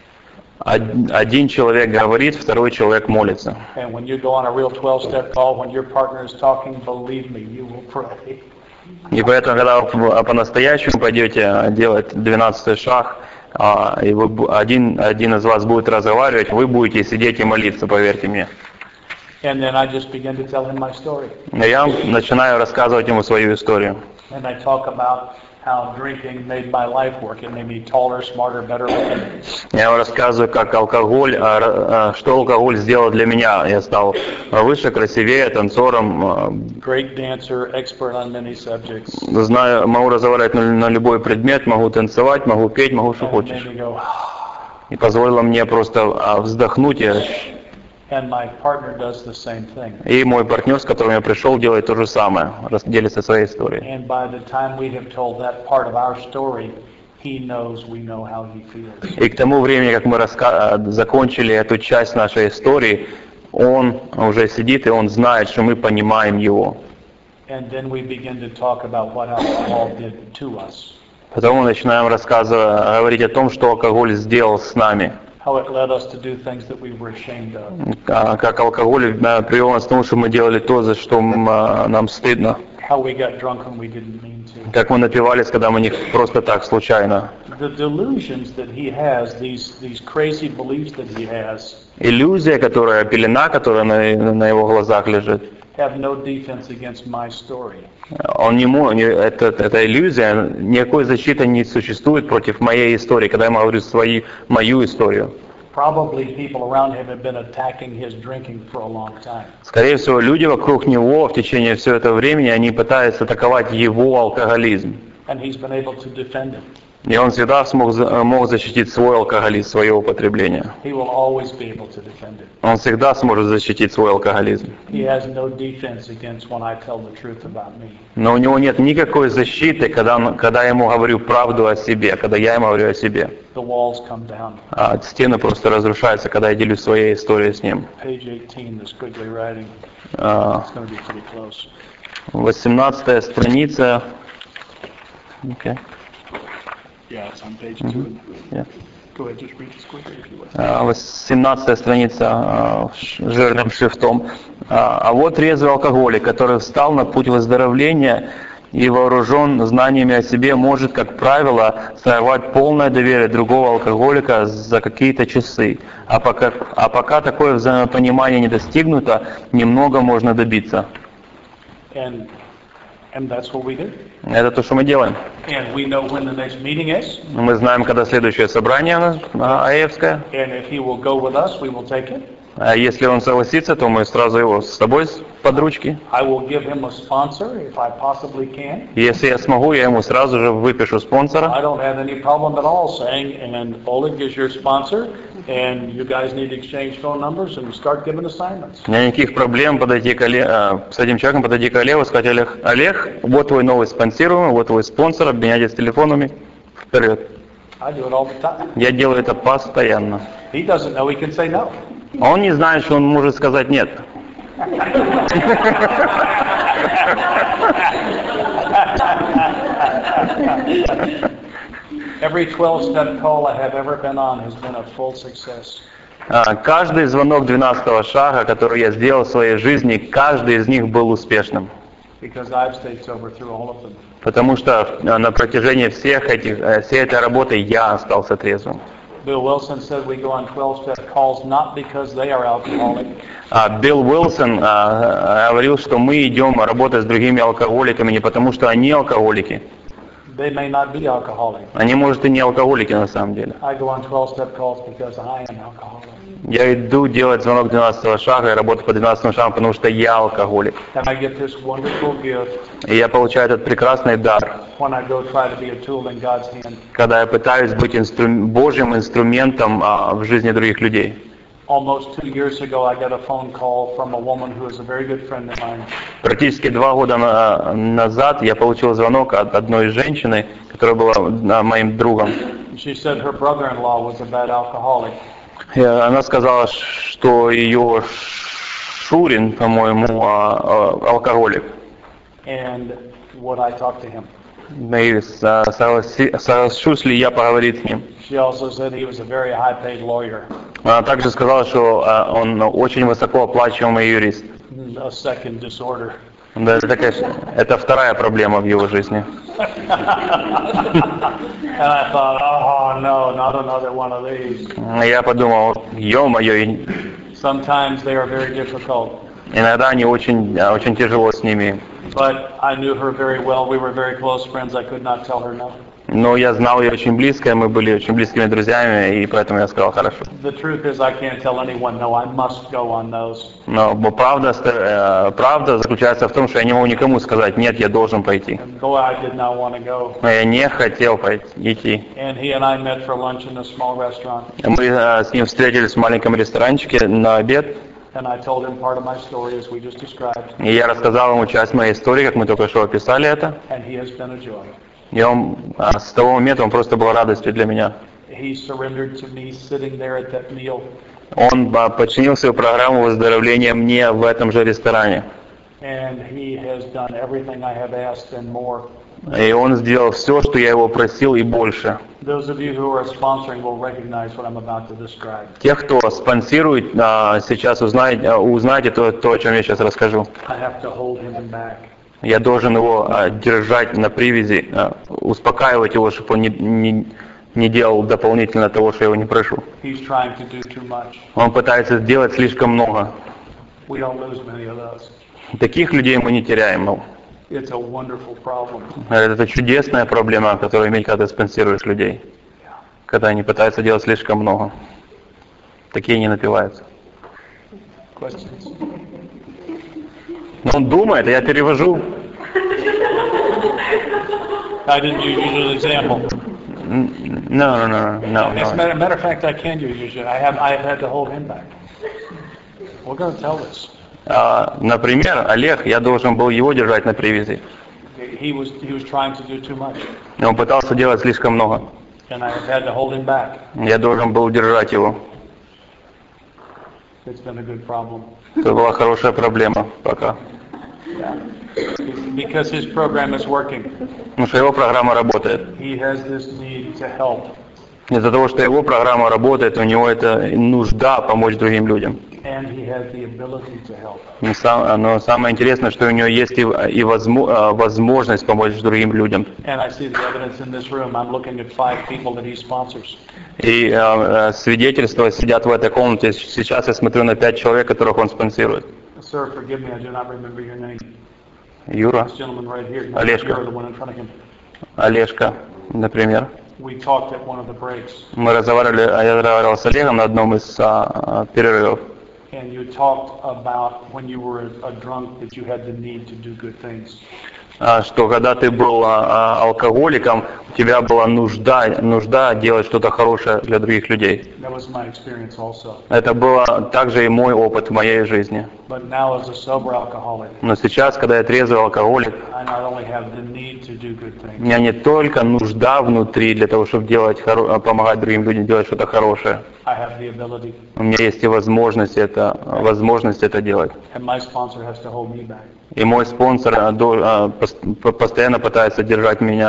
Од- Один человек говорит, второй человек молится. And when you go on a real twelve-step call, when your partner is talking, believe me, you will pray. И поэтому, когда вы по-настоящему пойдете делать двенадцатый шаг, а, и вы бу- один, один из вас будет разговаривать, вы будете сидеть и молиться, поверьте мне. And then I just begin to tell him my story. И я начинаю рассказывать ему свою историю. And I talk about how drinking made my life work. It made me taller, smarter, better looking. Я ему рассказываю, как алкоголь, а, р- а, что алкоголь сделал для меня. Я стал выше, красивее, танцором, а, Great dancer, expert on many subjects. знаю, могу разговаривать на, на любой предмет, могу танцевать, могу петь, могу что And it хочешь. made me go, И позволило мне просто а, вздохнуть. И, and my partner does the same thing. и мой партнер, с которым я пришел, делает то же самое, рас- делится своей историей. And by the time we have told that part of our story, he knows we know how he feels. И к тому времени, как мы раска- а, закончили эту часть нашей истории, он уже сидит, и он знает, что мы понимаем его. And then we begin to talk about what alcohol did to us, Потом мы начинаем рассказывать, говорить о том, что алкоголь сделал с нами. how it led us to do things that we were ashamed of, А, Как алкоголь а, привел нас к тому, что мы делали то, за что м, а, нам стыдно. how we got drunk when we didn't mean to. Как мы напивались, когда мы не просто так, случайно. The delusions that he has, these, these crazy beliefs that he has, Иллюзия, которая, пелена, которая на, на его глазах лежит, have no defense against my story. он не мо- не- это, эта иллюзия, никакой защиты не существует против моей истории, когда я говорю свою, мою историю. Probably people around him have been attacking his drinking for a long time. Скорее всего, люди вокруг него в течение всего этого времени, они пытаются атаковать его алкоголизм. And he's been able to defend it. И он всегда смог, за- мог защитить свой алкоголизм, свое употребление. He will always be able to defend it. Он всегда сможет защитить свой алкоголизм. He has no defense against when I tell the truth about me. Но у него нет никакой защиты, когда, он- когда я ему говорю правду о себе, когда я ему говорю о себе. The walls come down. А стены просто разрушаются, когда я делюсь своей историей с ним. Page eighteen, the squiggly writing. А, It's going to be pretty close. восемнадцатая страница. Okay. Yeah, it's on page two. Yeah. Go ahead, just read the squiggly if you would. А, восемнадцатая страница а, ш- жирным шрифтом. А а вот резвый алкоголик, который встал на путь выздоровления и вооружен знаниями о себе, может, как правило, сорвать полное доверие другого алкоголика за какие-то часы. А пока, а пока такое взаимопонимание не достигнуто, немного можно добиться. And, and that's what we do. Это то, что мы делаем. And we know when the next meeting is. Мы знаем, когда следующее собрание у нас, а, АЭФское. And if he will go with us, we will take it. А если он согласится, то мы сразу его с собой с- под ручки. I will give him a sponsor if I possibly can. Если я смогу, я ему сразу же выпишу спонсора. I don't have any problem at all saying, and Oleg is your sponsor, and you guys need to exchange phone numbers and start giving assignments. У меня никаких проблем подойти к Оле- а, с этим человеком, подойти к Олегу, сказать: Олег, Олег, вот твой новый спонсируемый, вот твой спонсор, обменяйтесь телефонами. Вперед. I do it all the time. Я делаю это постоянно. He doesn't know he can say no. А он не знает, что он может сказать нет. Every twelve-step call I have ever been on has been a full success. А, Каждый звонок двенадцатого шага, который я сделал в своей жизни, каждый из них был успешным. Because I've stayed sober through all of them. Потому что а, на протяжении всех этих, э, всей этой работы я остался трезвым. Bill Wilson said we go on twelve-step calls not because they are alcoholic, А Билл Уилсон а, говорил, что мы идем работать с другими алкоголиками не потому, что они алкоголики. they may not be alcoholic. Они, может, и не алкоголики на самом деле. I go on twelve-step calls because I am alcoholic. Я иду делать звонок двенадцатого шага и работаю по двенадцатому шагу, потому что я алкоголик. And I get this wonderful gift И я получаю этот прекрасный дар, when I go try to be a tool in God's hand. когда я пытаюсь быть инстру... Божьим инструментом а, в жизни других людей. Almost two years ago, I got a phone call from a woman who is a very good friend of mine. Практически два года на- назад я получил звонок от одной женщины, которая была а, моим другом. She said her brother-in-law was a bad alcoholic. И она сказала, что ее Шурин, по-моему, а, а, алкоголик. And would I talk to him? И со- согласи- соглашусь ли я поговорить с ним? She also said he was a very high-paid lawyer, Она также сказала, что а, он очень высокооплачиваемый юрист. a second disorder. Да, это, конечно, это вторая проблема в его жизни. And I thought, oh no, not another one of these. Я подумал, ё-моё, и Sometimes they are very difficult. иногда они очень, а, очень тяжело с ними. But I knew her very well. We were very close friends. I could not tell her no. Но я знал ее очень близко, мы были очень близкими друзьями, и поэтому я сказал хорошо. The truth is, I can't tell anyone no. I must go on those. Но правда, э, правда заключается в том, что я не могу никому сказать, нет, я должен пойти. And boy, I did not want to go. Но я не хотел пойти, идти. And he and I met for lunch in a small restaurant. Мы э, с ним встретились в маленьком ресторанчике на обед, And I told him part of my story as we just described. и я рассказал ему часть моей истории, как мы только что описали это. And he has been a joy. И он, а, с того момента он просто был радостью для меня. He surrendered to me sitting there at that meal. Он а, подчинил свою программу выздоровления мне в этом же ресторане. And he has done everything I have asked and more. И он сделал все, что я его просил, и больше. Those of you who are sponsoring will recognize what I'm about to describe. Тех, кто спонсирует, а, сейчас узнаете, а, узнаете то, то, о чем я сейчас расскажу. I have to hold him back. Я должен его а, держать на привязи, а, успокаивать его, чтобы он не, не, не делал дополнительно того, что я его не прошу. He's trying to do too much. Он пытается сделать слишком много. We don't lose many of those. Таких людей мы не теряем. Ну, It's a wonderful problem. это чудесная проблема, которую имеет, когда ты спонсируешь людей. Когда они пытаются делать слишком много. Такие не напиваются. Questions? Но он думает, а я перевожу. I didn't use you as an example. No, no, no, no, As a no. matter, matter of fact, I can use you. I have, I have had to hold him back. We're going to tell this. А, например, Олег, я должен был его держать на привязи. He was, he was trying to do too much. Но он пытался делать слишком много. And I have had to hold him back. Я должен был держать его. It's been a good problem. Это была хорошая проблема пока. Because his program is working. Потому что его программа работает. He has this need to help. Из-за того, что его программа работает, у него это нужда помочь другим людям. And he has the ability to help. Но, сам, но самое интересное, что у него есть и, и возможно, возможность помочь другим людям. And I see the evidence in this room. I'm looking at five people that he sponsors. И э, свидетельства сидят в этой комнате. Сейчас я смотрю на пять человек, которых он спонсирует. Sir, forgive me, I do not remember your name. Юра, This gentleman right here. No, Олежка. You're the one in front of him. Олежка, например. We talked at one of the breaks, Мы разговаривали, а я разговаривал с Олегом на одном из а, перерывов. and you talked about when you were a drunk that you had the need to do good things. А, что когда ты был а, а, алкоголиком, у тебя была нужда, нужда делать что-то хорошее для других людей. That was my experience also. Это было также и мой опыт в моей жизни. But now as a sober alcoholic, Но сейчас, когда я трезвый алкоголик, I not only have the need to do good у things, меня не только нужда внутри для того, чтобы делать, хоро- помогать другим людям делать что-то хорошее. I have the ability, У меня есть и возможность это, возможность это делать. and my sponsor has to hold me back. И мой спонсор а, до- а, пос- по- постоянно пытается держать меня.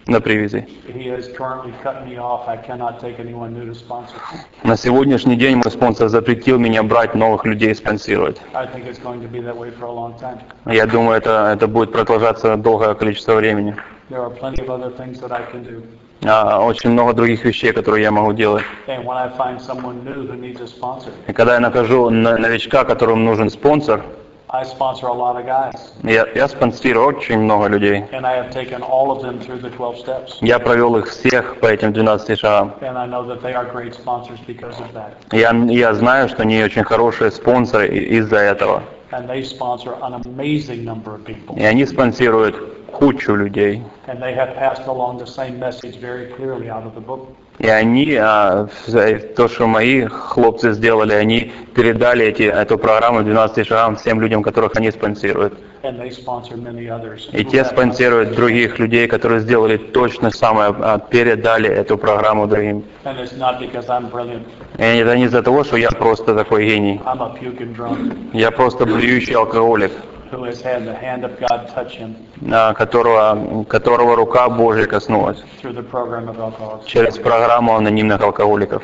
на привязи. He has currently cut me off. I cannot take anyone new to sponsor. На сегодняшний день мой спонсор запретил меня брать новых людей спонсировать. I think it's going to be that way for a long time. Я думаю, это, это будет продолжаться долгое количество времени. There are plenty of other things that I can do. А, очень много других вещей, которые я могу делать. And when I find someone new who needs a sponsor, И когда я нахожу на- новичка, которому нужен спонсор, I sponsor a lot of guys. я, я спонсирую очень много людей. And I have taken all of them through the twelve steps. Я провел их всех по этим двенадцати шагам. And I know that they are great sponsors because of that. Я, я знаю, что они очень хорошие спонсоры и- из-за этого. And they sponsor an amazing number of people. И они спонсируют кучу людей. And they have passed along the same message very clearly out of the book. И они, а, в- то, что мои хлопцы сделали, они передали эти, эту программу двенадцати шагам всем людям, которых они спонсируют. And they sponsor many others. И who те have спонсируют других людей, которые сделали точно самое, а, передали эту программу другим. not- And it's not because I'm brilliant. И это не из-за того, что я просто такой гений. I'm a puking drunk Я просто блюющий алкоголик, who has had the hand of God touch him а, которого, которого рука Божья коснулась through the program of Alcoholics. через программу анонимных алкоголиков.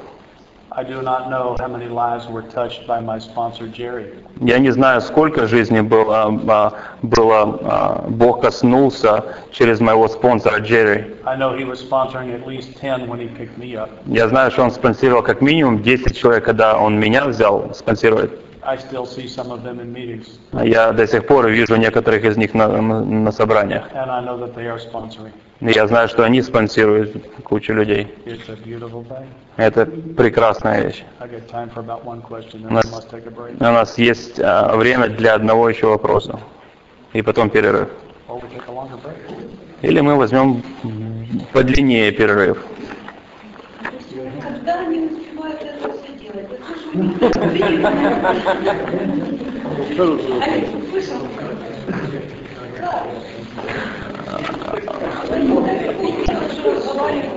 I do not know how many lives were touched by my sponsor, Jerry. Я не знаю, сколько жизней было, а, было а, Бог коснулся через моего спонсора Джерри. I know he was sponsoring at least ten when he picked me up. Я знаю, что он спонсировал как минимум десять человек, когда он меня взял спонсировать. I still see some of them in meetings, Я до сих пор вижу некоторых из них на, на, на собраниях. and I know that they are sponsoring. И я знаю, что они спонсируют кучу людей. It's a beautiful thing. Это прекрасная вещь. I got time for about one question, then Нас- I must take a break. У нас есть а, время для одного еще вопроса. И потом перерыв. Or we take a longer break. Или мы возьмем подлиннее перерыв. Когда они успевают это все делать? Это же удивительно. Олег, слышал? Как? Они так делают, что разговаривают.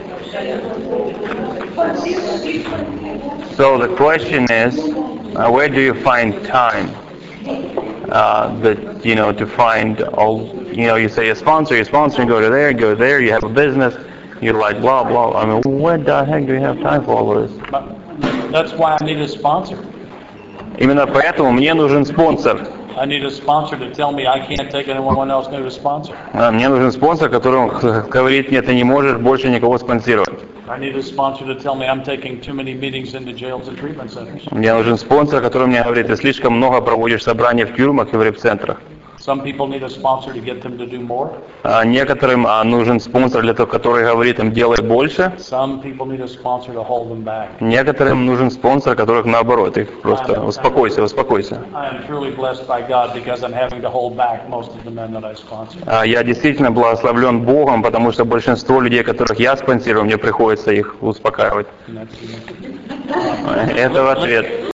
So the question is, uh, where do you find time? Uh, that you know to find all you know. You say a sponsor, you sponsor, you go to there, go there. You have a business. You're like blah blah. I mean, where the heck do you have time for all of this? But that's why I need a sponsor. Именно поэтому мне нужен спонсор. I need a sponsor to tell me I can't take anyone else new to sponsor. А, Мне нужен спонсор, который говорит, нет, ты не можешь больше никого спонсировать. I need a sponsor to tell me I'm taking too many meetings into jails and treatment centers. Мне нужен спонсор, который мне говорит, ты слишком много проводишь собраний в тюрьмах и в реп-центрах. Some people need a sponsor to get them to do more. А некоторым а, нужен спонсор, для того, который говорит им, делай больше. Some people need a sponsor to hold them back. Некоторым нужен спонсор, которых наоборот, их просто успокойся, успокойся. I am truly blessed by God because I'm having to hold back most of the men that I sponsor. А Я действительно благословлен Богом, потому что большинство людей, которых я спонсирую, мне приходится их успокаивать. And that's, Это в ответ.